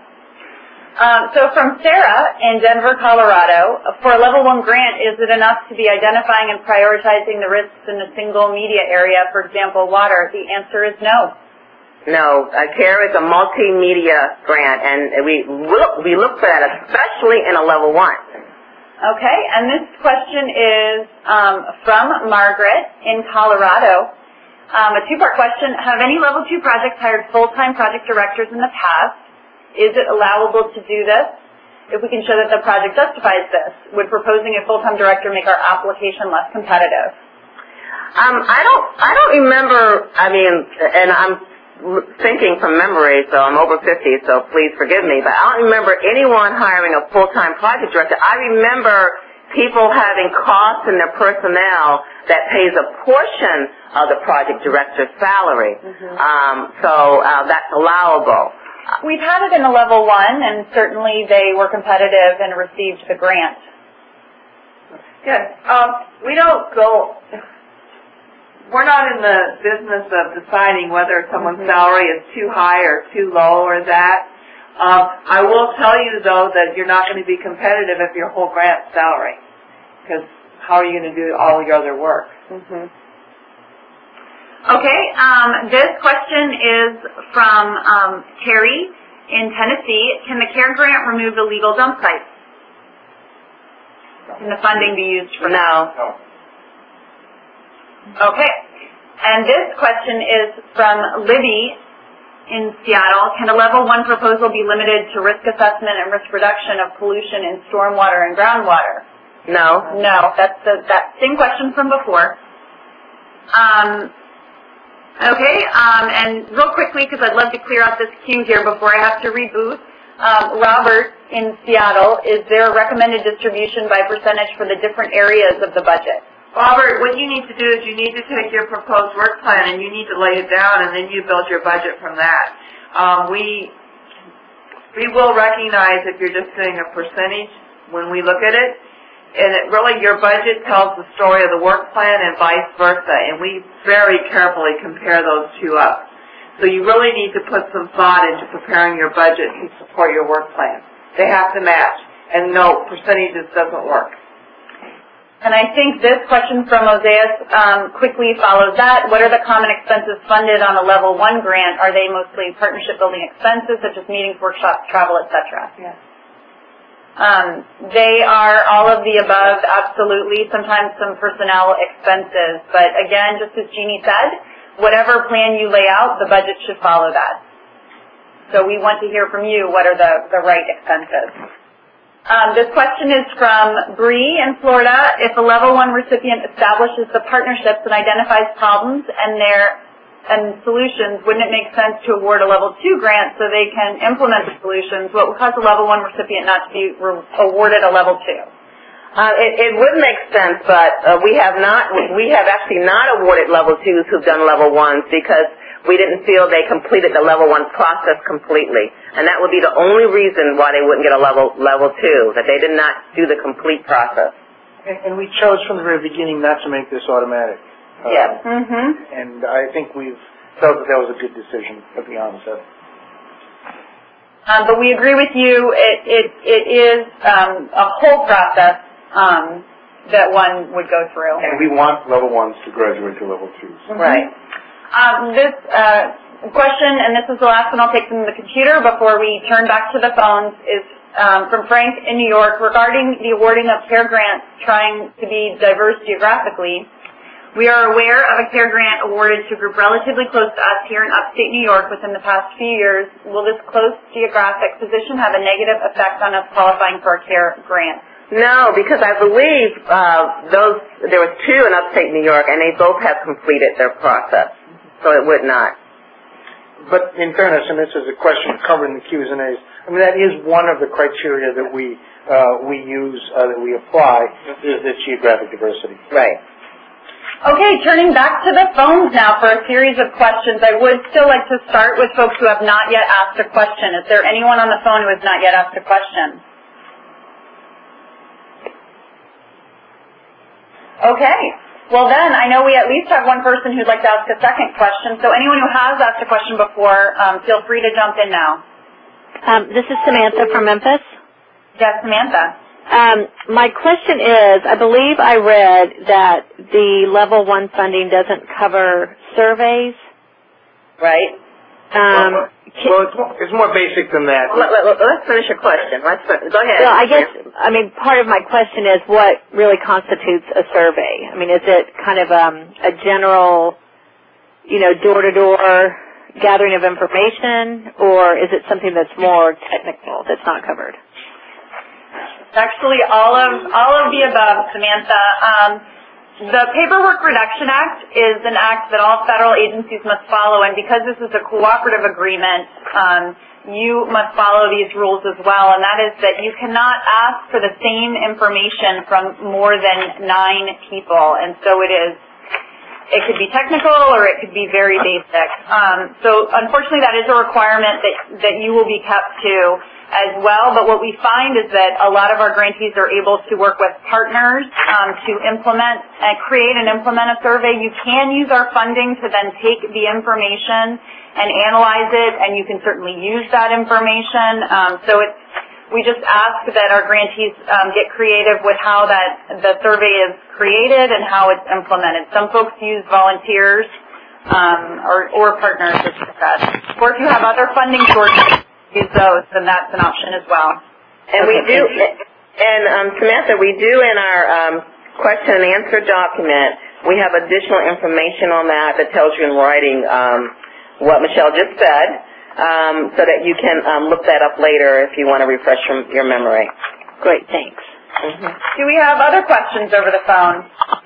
Um, so from Sarah in Denver, Colorado, for a level one grant, is it enough to be identifying and prioritizing the risks in a single media area, for example, water? The answer is no. No, uh, CARE is a multimedia grant, and we look we look for that, especially in a level one. Okay, and this question is um, from Margaret in Colorado. Um, a two-part question: have any level two projects hired full-time project directors in the past? Is it allowable to do this? If we can show that the project justifies this, would proposing a full-time director make our application less competitive? Um, I don't, I don't remember. I mean, and I'm thinking from memory, so I'm over fifty, so please forgive me. But I don't remember anyone hiring a full-time project director. I remember people having costs in their personnel that pays a portion of the project director's salary. Mm-hmm. um, so uh, that's allowable. We've had it in a level one, and certainly they were competitive and received the grant. Yes, um, we don't go, we're not in the business of deciding whether someone's mm-hmm. salary is too high or too low or that. Um, I will tell you, though, that you're not going to be competitive if your whole grant's salary, because how are you going to do all your other work? Mm-hmm. Okay, um, this question is from um, Terry in Tennessee. Can the CARE grant remove illegal dump sites? Can the funding be used for no? No. Okay, and this question is from Libby in Seattle. Can a level one proposal be limited to risk assessment and risk reduction of pollution in stormwater and groundwater? No. No, that's the, that same question from before. Um, okay, um, and real quickly, because I'd love to clear out this queue here before I have to reboot. Um, Robert in Seattle, is there a recommended distribution by percentage for the different areas of the budget? Robert, what you need to do is you need to take your proposed work plan and you need to lay it down, and then you build your budget from that. Um, we we will recognize if you're just doing a percentage when we look at it, and it really your budget tells the story of the work plan and vice versa, and we very carefully compare those two up. So you really need to put some thought into preparing your budget to support your work plan. They have to match, and no, percentages doesn't work. And I think this question from Mosaic um, quickly follows that. What are the common expenses funded on a level one grant? Are they mostly partnership building expenses, such as meetings, workshops, travel, et cetera? Yes. Um, they are all of the above, absolutely. Sometimes some personnel expenses. But again, just as Jeannie said, whatever plan you lay out, the budget should follow that. So we want to hear from you what are the, the right expenses. Um, this question is from Bree in Florida. If a level one recipient establishes the partnerships and identifies problems and their and solutions, wouldn't it make sense to award a level two grant so they can implement the solutions? What would cause a level one recipient not to be re- awarded a level two? Uh, it, it would make sense, but uh, we have not. We have actually not awarded level twos who've done level ones because we didn't feel they completed the level one process completely, and that would be the only reason why they wouldn't get a level level two, that they did not do the complete process. And, and we chose from the very beginning not to make this automatic. Uh, yeah. Mm-hmm. And I think we've felt that that was a good decision at the onset. Um, but we agree with you. It it it is um, a whole process um, that one would go through. And we want level ones to graduate to level twos. Mm-hmm. Right. Um, this uh, question, and this is the last one I'll take from the computer before we turn back to the phones, is um, from Frank in New York regarding the awarding of CARE grants trying to be diverse geographically. We are aware of a CARE grant awarded to a group relatively close to us here in upstate New York within the past few years. Will this close geographic position have a negative effect on us qualifying for a CARE grant? No, because I believe uh, those there were two in upstate New York, and they both have completed their process. So it would not. But in fairness, and this is a question covering the Q's and A's, I mean, that is one of the criteria that we uh, we use, uh, that we apply, is the geographic diversity. Right. Okay, turning back to the phones now for a series of questions. I would still like to start with folks who have not yet asked a question. Is there anyone on the phone who has not yet asked a question? Okay. Well then, I know we at least have one person who'd like to ask a second question. So anyone who has asked a question before, um, feel free to jump in now. Um, this is Samantha from Memphis. Yes, Samantha. Um, my question is, I believe I read that the level one funding doesn't cover surveys. Right. Um, well, it's more, it's more basic than that. Let, let, let's finish your question. Let's go ahead. Well, I guess, I mean, part of my question is what really constitutes a survey? I mean, is it kind of um, a general, you know, door-to-door gathering of information, or is it something that's more technical that's not covered? Actually, all of all of the above, Samantha. Um, the Paperwork Reduction Act is an act that all federal agencies must follow, and because this is a cooperative agreement, um, you must follow these rules as well, and that is that you cannot ask for the same information from more than nine people, and so it is, it could be technical or it could be very basic. Um, so unfortunately that is a requirement that, that you will be kept to as well, but what we find is that a lot of our grantees are able to work with partners um, to implement and create and implement a survey. You can use our funding to then take the information and analyze it, and you can certainly use that information. Um, so it's, we just ask that our grantees um, get creative with how that the survey is created and how it's implemented. Some folks use volunteers um, or, or partners, as you said. Or if you have other funding sources, use those, then that's an option as well. And we do, and um, Samantha, we do in our um, question and answer document, we have additional information on that that tells you in writing um, what Michelle just said, um, so that you can um, look that up later if you want to refresh your, your memory. Great, thanks. Mm-hmm. Do we have other questions over the phone?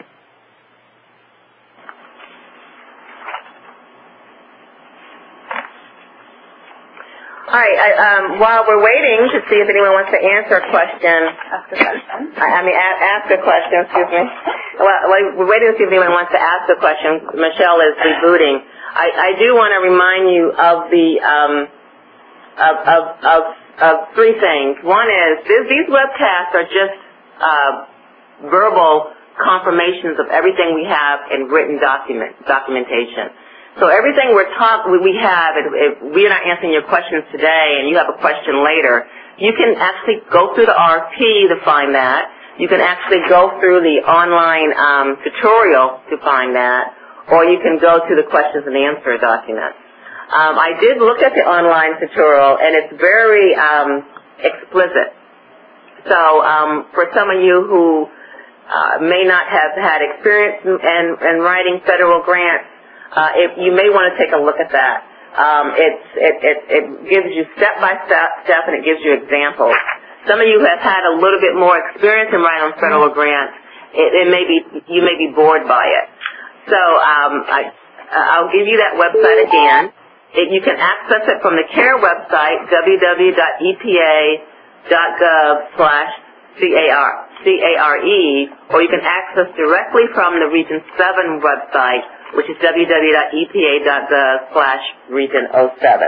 All right, I, um, while we're waiting to see if anyone wants to answer a question. Ask a question. I, I mean, a, ask a question, excuse me. Well, we're waiting to see if anyone wants to ask a question. Michelle is rebooting. I, I do want to remind you of the, um, of, of, of, of three things. One is, this, these webcasts are just uh, verbal confirmations of everything we have in written document, documentation. So everything we're talk we have, if, if we're not answering your questions today and you have a question later, you can actually go through the R F P to find that. You can actually go through the online um, tutorial to find that, or you can go to the questions and answer document. Um, I did look at the online tutorial, and it's very um, explicit. So um, for some of you who uh, may not have had experience in, in, in writing federal grants, Uh, if you may want to take a look at that. Um, it's, it, it, it gives you step-by-step step, and it gives you examples. Some of you have had a little bit more experience in writing on federal grants. It, it may be, you may be bored by it. So um, I, I'll give you that website again. It, you can access it from the CARE website, w w w dot e p a dot gov slash C A R E, or you can access directly from the Region seven website, which is w w w dot e p a dot gov slash region oh seven.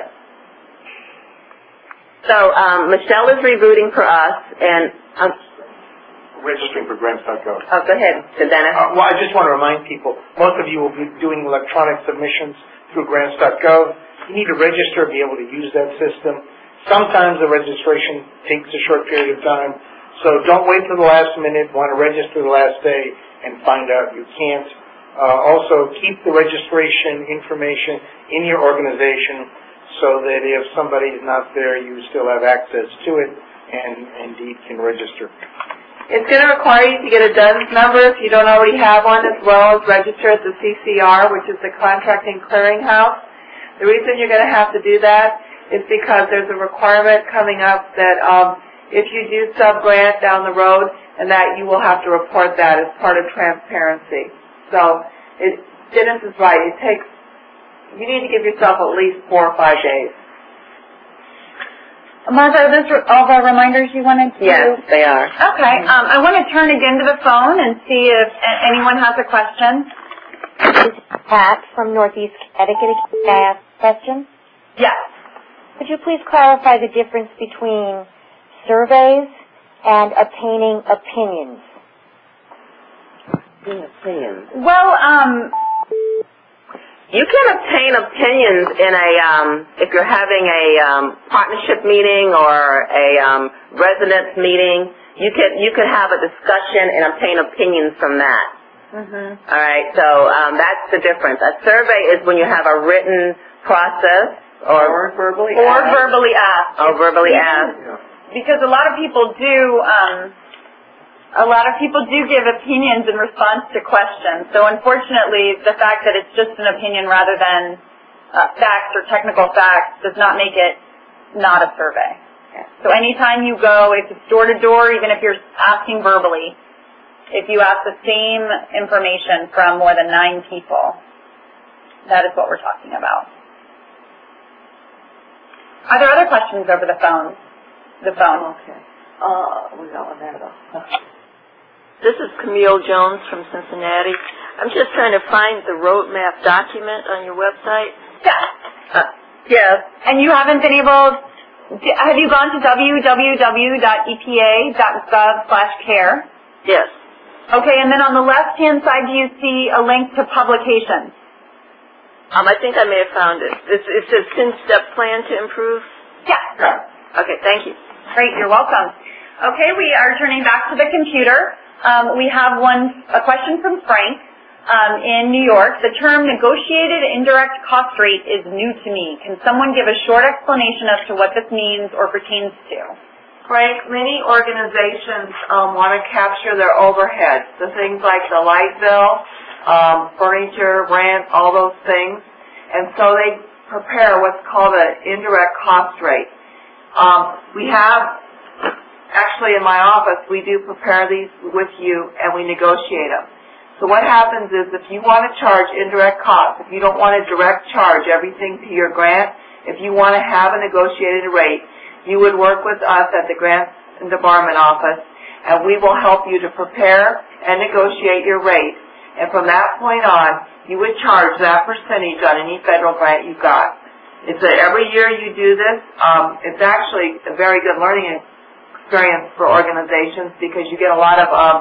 So um, Michelle is rebooting for us, and um, registering for grants dot gov. Oh, go ahead, Dennis. Uh, well, I just want to remind people, most of you will be doing electronic submissions through grants dot gov. You need to register, be able to use that system. Sometimes the registration takes a short period of time, so don't wait till the last minute, want to register the last day, and find out you can't. Uh, also, keep the registration information in your organization so that if somebody is not there, you still have access to it and indeed can register. It's going to require you to get a D U N S number if you don't already have one, as well as register at the C C R, which is the Contracting Clearinghouse. The reason you're going to have to do that is because there's a requirement coming up that um, if you do sub-grant down the road, and that you will have to report that as part of transparency. So, it, Dennis is right. It takes, you need to give yourself at least four or five days. Martha, are those all the reminders you wanted to? Yes, they are. Okay. Um, I want to turn again to the phone and see if anyone has a question. This is Pat from Northeast Connecticut. Can I ask a question? Yes. Could you please clarify the difference between surveys and obtaining opinions? Opinions. Well, um, you can obtain opinions in a um, if you're having a um, partnership meeting or a um, residence meeting. You can you can have a discussion and obtain opinions from that. Mm-hmm. All right, so um, that's the difference. A survey is when you have a written process or, or verbally or asked. verbally asked. Or verbally asked. Because a lot of people do. Um, A lot of people do give opinions in response to questions. So unfortunately, the fact that it's just an opinion rather than uh, facts or technical facts does not make it not a survey. So anytime you go, if it's door to door, even if you're asking verbally, if you ask the same information from more than nine people. That is what we're talking about. Are there other questions over the phone? The phone. Okay. Uh, we got one there though. This is Camille Jones from Cincinnati. I'm just trying to find the roadmap document on your website. Yes. Uh, yes. And you haven't been able, have you gone to w w w dot e p a dot gov slash care? Yes. Okay, and then on the left-hand side, do you see a link to publications? Um, I think I may have found it. It, it says ten-step plan to improve? Yes. Okay, thank you. Great, you're welcome. Okay, we are turning back to the computer. Um, we have one, a question from Frank um, in New York. The term negotiated indirect cost rate is new to me. Can someone give a short explanation as to what this means or pertains to? Frank, many organizations um, want to capture their overhead, the things like the light bill, um, furniture, rent, all those things, and so they prepare what's called an indirect cost rate. Um, we have, actually in my office, we do prepare these with you and we negotiate them. So what happens is if you want to charge indirect costs, if you don't want to direct charge everything to your grant, if you want to have a negotiated rate, you would work with us at the Grants and Debarment office, and we will help you to prepare and negotiate your rate. And from that point on, you would charge that percentage on any federal grant you got. It's a, every year you do this. Um, it's actually a very good learning experience for organizations because you get a lot of um,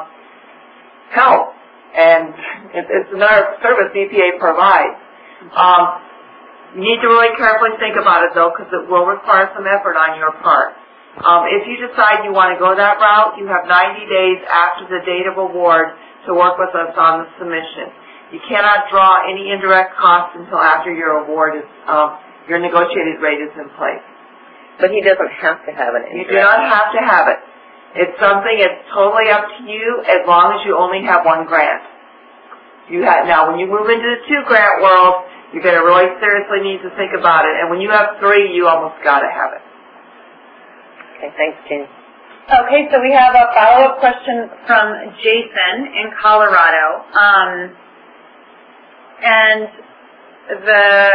help, and it, it's another service E P A provides. Um, You need to really carefully think about it, though, because it will require some effort on your part. Um, if you decide you want to go that route, you have ninety days after the date of award to work with us on the submission. You cannot draw any indirect costs until after your award is, um, your negotiated rate is in place. But he doesn't have to have an indirect. You do not have to have it. It's something, it's totally up to you as long as you only have one grant. You have, now, when you move into the two-grant world, you're going to really seriously need to think about it. And when you have three, you almost got to have it. Okay, thanks, Jean. Okay, so we have a follow-up question from Jason in Colorado. Um, and the,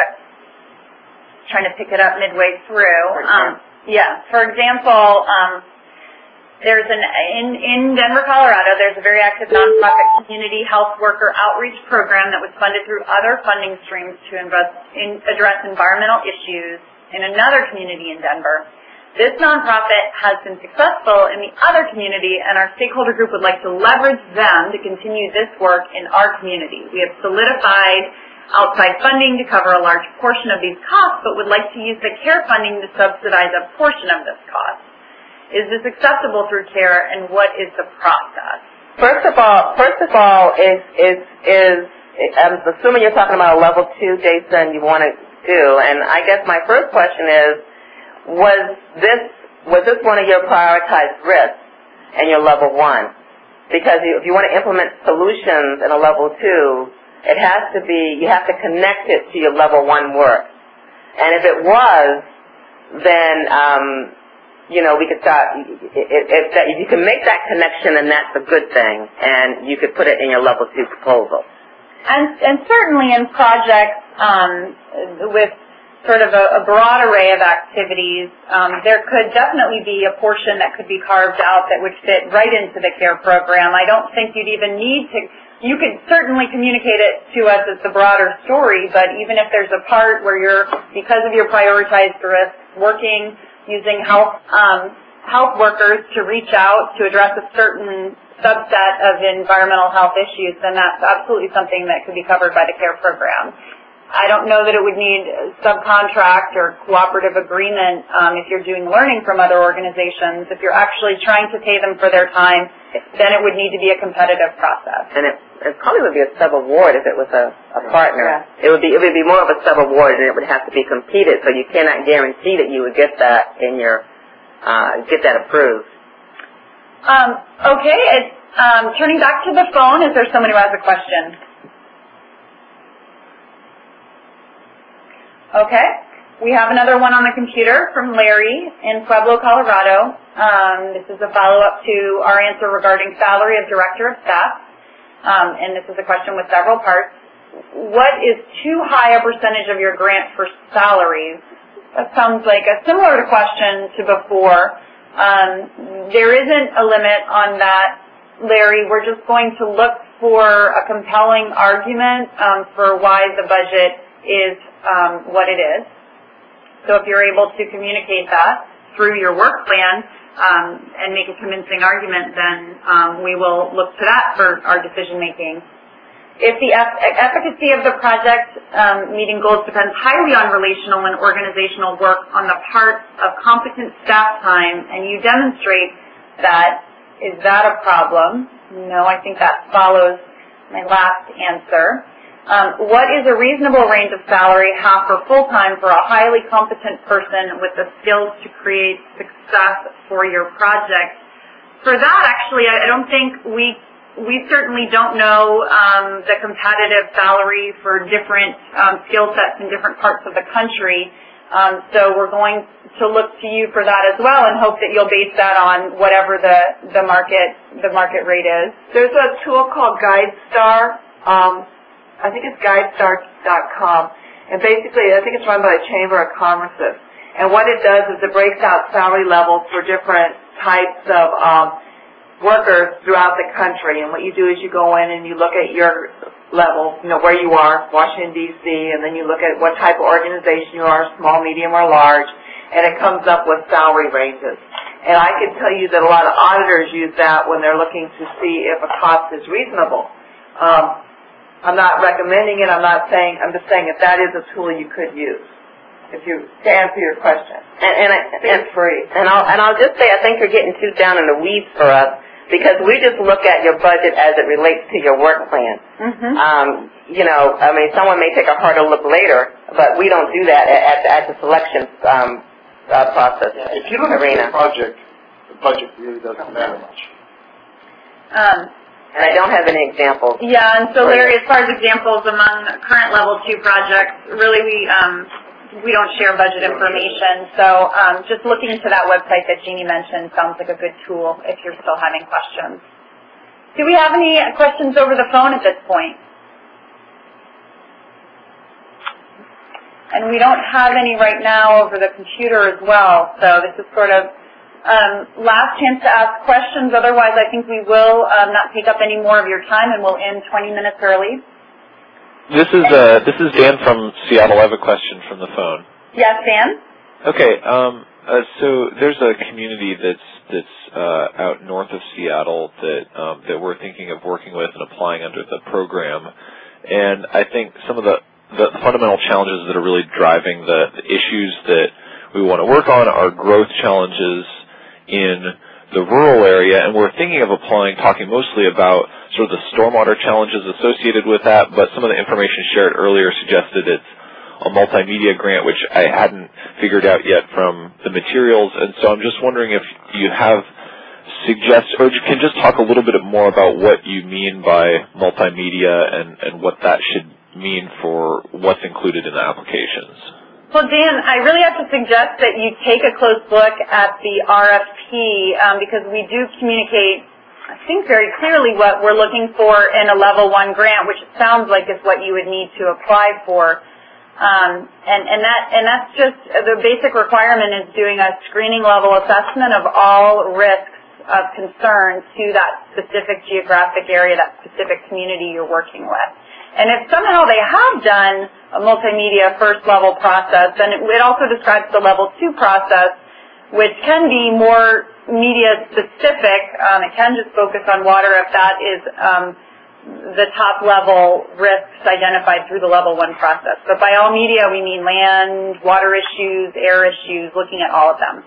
trying to pick it up midway through. Um, yeah, for example, um, there's an, in, in Denver, Colorado, there's a very active nonprofit community health worker outreach program that was funded through other funding streams to invest in, address environmental issues in another community in Denver. This nonprofit has been successful in the other community, and our stakeholder group would like to leverage them to continue this work in our community. We have solidified outside funding to cover a large portion of these costs, but would like to use the CARE funding to subsidize a portion of this cost. Is this acceptable through CARE, and what is the process? First of all, first of all, is is is I'm assuming you're talking about a level two, Jason, you want to do, and I guess my first question is, was this was this one of your prioritized risks in your level one? Because if you want to implement solutions in a level two, it has to be, you have to connect it to your level one work. And if it was, then um, you know, we could start, if, if, that, if you can make that connection, then that's a good thing, and you could put it in your level two proposal. And, and certainly in projects um, with sort of a, a broad array of activities, um, there could definitely be a portion that could be carved out that would fit right into the CARE program. I don't think you'd even need to, you could certainly communicate it to us as the broader story, but even if there's a part where you're, because of your prioritized risks, working using health um, health workers to reach out to address a certain subset of environmental health issues, then that's absolutely something that could be covered by the CARE program. I don't know that it would need subcontract or cooperative agreement um, if you're doing learning from other organizations. If you're actually trying to pay them for their time, then it would need to be a competitive process. And it, it probably would be a sub-award if it was a, a partner. Yeah. It would be it would be more of a sub-award, and it would have to be competed, so you cannot guarantee that you would get that in your uh, get that approved. Um, okay, it's, um, turning back to the phone, is there someone who has a question? Okay. We have another one on the computer from Larry in Pueblo, Colorado. Um, this is a follow-up to our answer regarding salary of Director of Staff, um, and this is a question with several parts. What is too high a percentage of your grant for salaries? That sounds like a similar question to before. Um, there isn't a limit on that, Larry. We're just going to look for a compelling argument um, for why the budget is um, what it is. So if you're able to communicate that through your work plan um, and make a convincing argument, then um, we will look to that for our decision making. If the eff- efficacy of the project um, meeting goals depends highly on relational and organizational work on the part of competent staff time, and you demonstrate that, is that a problem? No, I think that follows my last answer. Um, what is a reasonable range of salary, half or full-time, for a highly competent person with the skills to create success for your project? For that, actually, I don't think we, we certainly don't know um, the competitive salary for different um, skill sets in different parts of the country. Um, so we're going to look to you for that as well, and hope that you'll base that on whatever the, the market the market rate is. There's a tool called GuideStar. Um, I think it's GuideStar dot com, and basically I think it's run by the Chamber of Commerce. And what it does is it breaks out salary levels for different types of um, workers throughout the country. And what you do is you go in and you look at your level, you know, where you are, Washington, D C, and then you look at what type of organization you are, small, medium, or large, and it comes up with salary ranges. And I can tell you that a lot of auditors use that when they're looking to see if a cost is reasonable. Um, I'm not recommending it. I'm not saying. I'm just saying that that is a tool you could use. If you to answer your question, and and, I, and free. And I'll and I'll just say I think you're getting too down in the weeds for us, because we just look at your budget as it relates to your work plan. Mm-hmm. Um, you know, I mean, someone may take a harder look later, but we don't do that at at the selection um, uh, process. Yeah, if you look arena. at the project, the budget really doesn't matter much. Um, And I don't have any examples. Yeah, and so Larry, as far as examples among current level two projects, really we um, we don't share budget information. So um, just looking into that website that Jeannie mentioned sounds like a good tool if you're still having questions. Do we have any questions over the phone at this point? And we don't have any right now over the computer as well. So this is sort of Um, last chance to ask questions. Otherwise, I think we will um, not take up any more of your time, and we'll end twenty minutes early. This is uh, this is Dan from Seattle. I have a question from the phone. Yes, Dan. Okay. Um, uh, so there's a community that's that's uh, out north of Seattle that um, that we're thinking of working with and applying under the program, and I think some of the the fundamental challenges that are really driving the, the issues that we want to work on are growth challenges in the rural area, and we're thinking of applying, talking mostly about sort of the stormwater challenges associated with that, but some of the information shared earlier suggested it's a multimedia grant, which I hadn't figured out yet from the materials, and so I'm just wondering if you have suggest, or you can just talk a little bit more about what you mean by multimedia and, and what that should mean for what's included in the applications. Well, Dan, I really have to suggest that you take a close look at the R F P um, because we do communicate, I think, very clearly what we're looking for in a level one grant, which it sounds like is what you would need to apply for. Um, and, and that and that's just the basic requirement is doing a screening level assessment of all risks of concern to that specific geographic area, that specific community you're working with. And if somehow they have done a multimedia first level process, then it, it also describes the level two process, which can be more media specific. Um, it can just focus on water if that is um, the top level risks identified through the level one process. But by all media, we mean land, water issues, air issues, looking at all of them.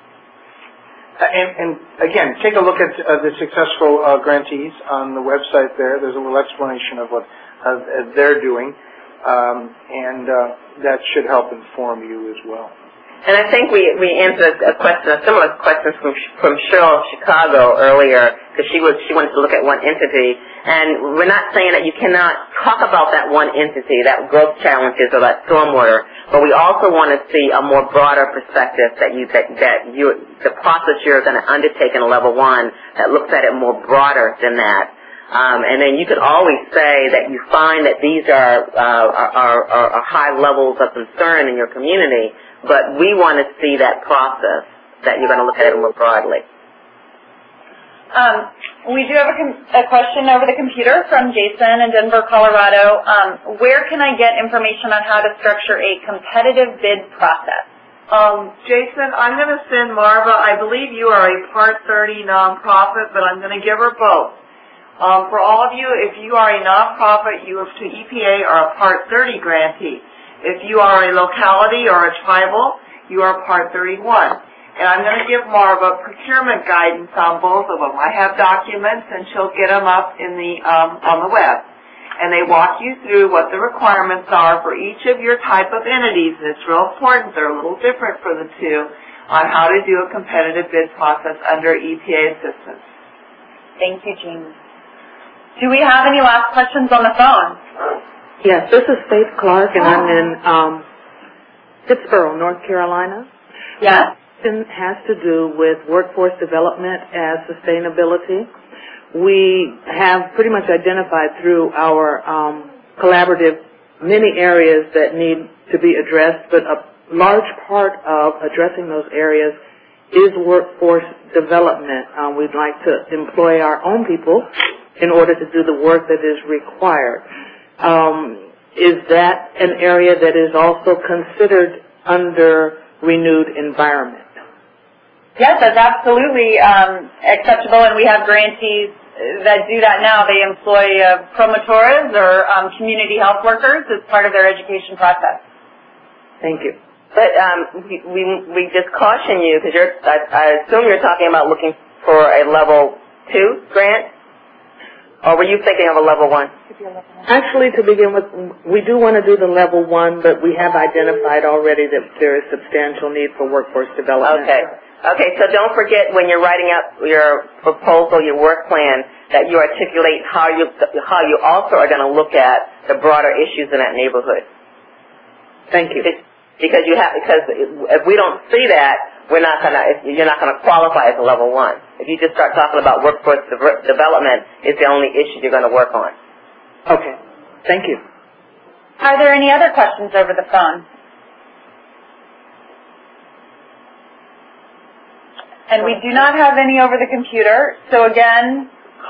Uh, and, and again, take a look at uh, the successful uh, grantees on the website there. There's a little explanation of what uh, they're doing, um, and uh, that should help inform you as well. And I think we, we answered a question, a similar question from from Cheryl Chicago earlier, because she was she wanted to look at one entity, and we're not saying that you cannot talk about that one entity, that growth challenges or that stormwater, but we also want to see a more broader perspective that you that, that you the process you're going to undertake in a level one that looks at it more broader than that. Um, and then you could always say that you find that these are, uh, are, are, are high levels of concern in your community, but we want to see that process that you're going to look at it more broadly. Um, we do have a, com- a question over the computer from Jason in Denver, Colorado. Um, where can I get information on how to structure a competitive bid process? Um, Jason, I'm going to send Marva. I believe you are a Part thirty nonprofit, but I'm going to give her both. Um, for all of you, if you are a nonprofit, you have to E P A are a Part thirty grantee. If you are a locality or a tribal, you are Part thirty-one. And I'm going to give Marva procurement guidance on both of them. I have documents, and she'll get them up in the um, on the web. And they walk you through what the requirements are for each of your type of entities. And it's real important. They're a little different for the two on how to do a competitive bid process under E P A assistance. Thank you, Jean. Do we have any last questions on the phone? Yes, this is Faith Clark, and I'm in um, Pittsboro, North Carolina. Yes. Has to do with workforce development as sustainability. We have pretty much identified through our um, collaborative many areas that need to be addressed, but a large part of addressing those areas is workforce development. Um, we'd like to employ our own people in order to do the work that is required. Um, is that an area that is also considered under renewed environment? Yes, that's absolutely um, acceptable, and we have grantees that do that now. They employ uh, promotores or um, community health workers as part of their education process. Thank you. But um, we, we we just caution you, because you're I, I assume you're talking about looking for a level two grant, or were you thinking of a level one? Actually, to begin with, we do want to do the level one, but we have identified already that there is substantial need for workforce development. Okay. Okay, so don't forget when you're writing up your proposal, your work plan, that you articulate how you how you also are going to look at the broader issues in that neighborhood. Thank you. It's because you have because if we don't see that, we're not going to you're not going to qualify as a level one. If you just start talking about workforce de- development, it's the only issue you're going to work on. Okay. Thank you. Are there any other questions over the phone? And we do not have any over the computer. So again,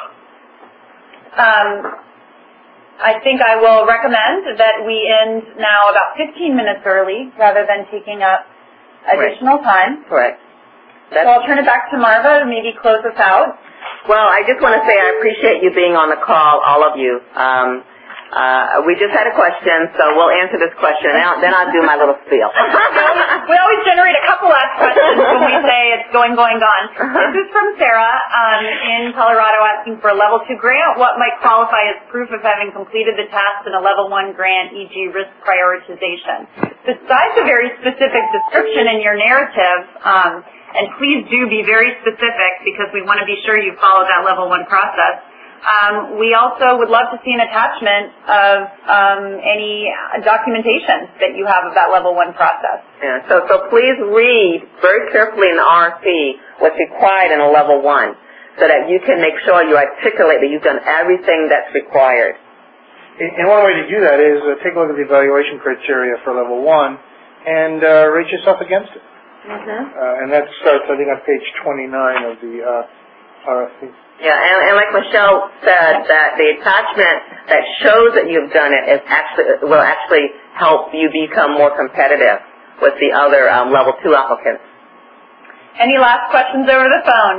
um, I think I will recommend that we end now about fifteen minutes early rather than taking up additional right. time. Correct. So I'll turn it back to Marva to maybe close us out. Well, I just want to say I appreciate you being on the call, all of you. Um, Uh, we just had a question, so we'll answer this question, and I'll, then I'll do my little spiel. We always generate a couple last questions when we say it's going, going, gone. This is from Sarah um, in Colorado asking for a level two grant. What might qualify as proof of having completed the task in a level one grant, for example risk prioritization? Besides a very specific description in your narrative, um, and please do be very specific because we want to be sure you follow that level one process, Um, we also would love to see an attachment of um, any documentation that you have of that level one process. Yeah, so, so please read very carefully in the R F P what's required in a level one so that you can make sure you articulate that you've done everything that's required. And one way to do that is uh, take a look at the evaluation criteria for level one and uh, rate yourself against it. Mm-hmm. Uh, and that starts, I think, on page twenty-nine of the uh, R F P. Yeah, and, and like Michelle said, that the attachment that shows that you've done it is actually will actually help you become more competitive with the other um, level two applicants. Any last questions over the phone?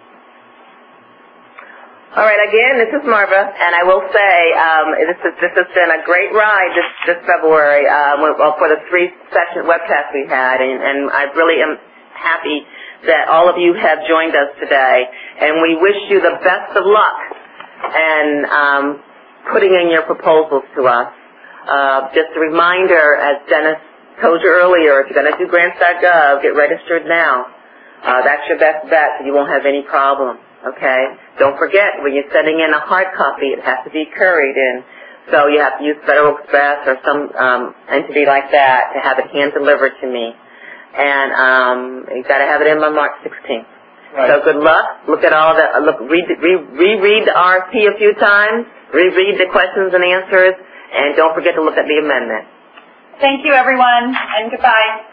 All right, again, this is Marva, and I will say um, this, is, this has been a great ride this, this February um, for the three session webcasts we had, and, and I really am happy that all of you have joined us today, and we wish you the best of luck in um, putting in your proposals to us. Uh, just a reminder, as Dennis told you earlier, if you're going to do grants dot gov, get registered now. Uh, that's your best bet, so you won't have any problem, okay? Don't forget, when you're sending in a hard copy, it has to be curried in So you have to use Federal Express or some um, entity like that to have it hand-delivered to me. And um, you've got to have it in by March sixteenth. Right. So good luck. Look at all the, uh, look, read, re, reread the R F P a few times, reread the questions and answers, and don't forget to look at the amendment. Thank you, everyone, and goodbye.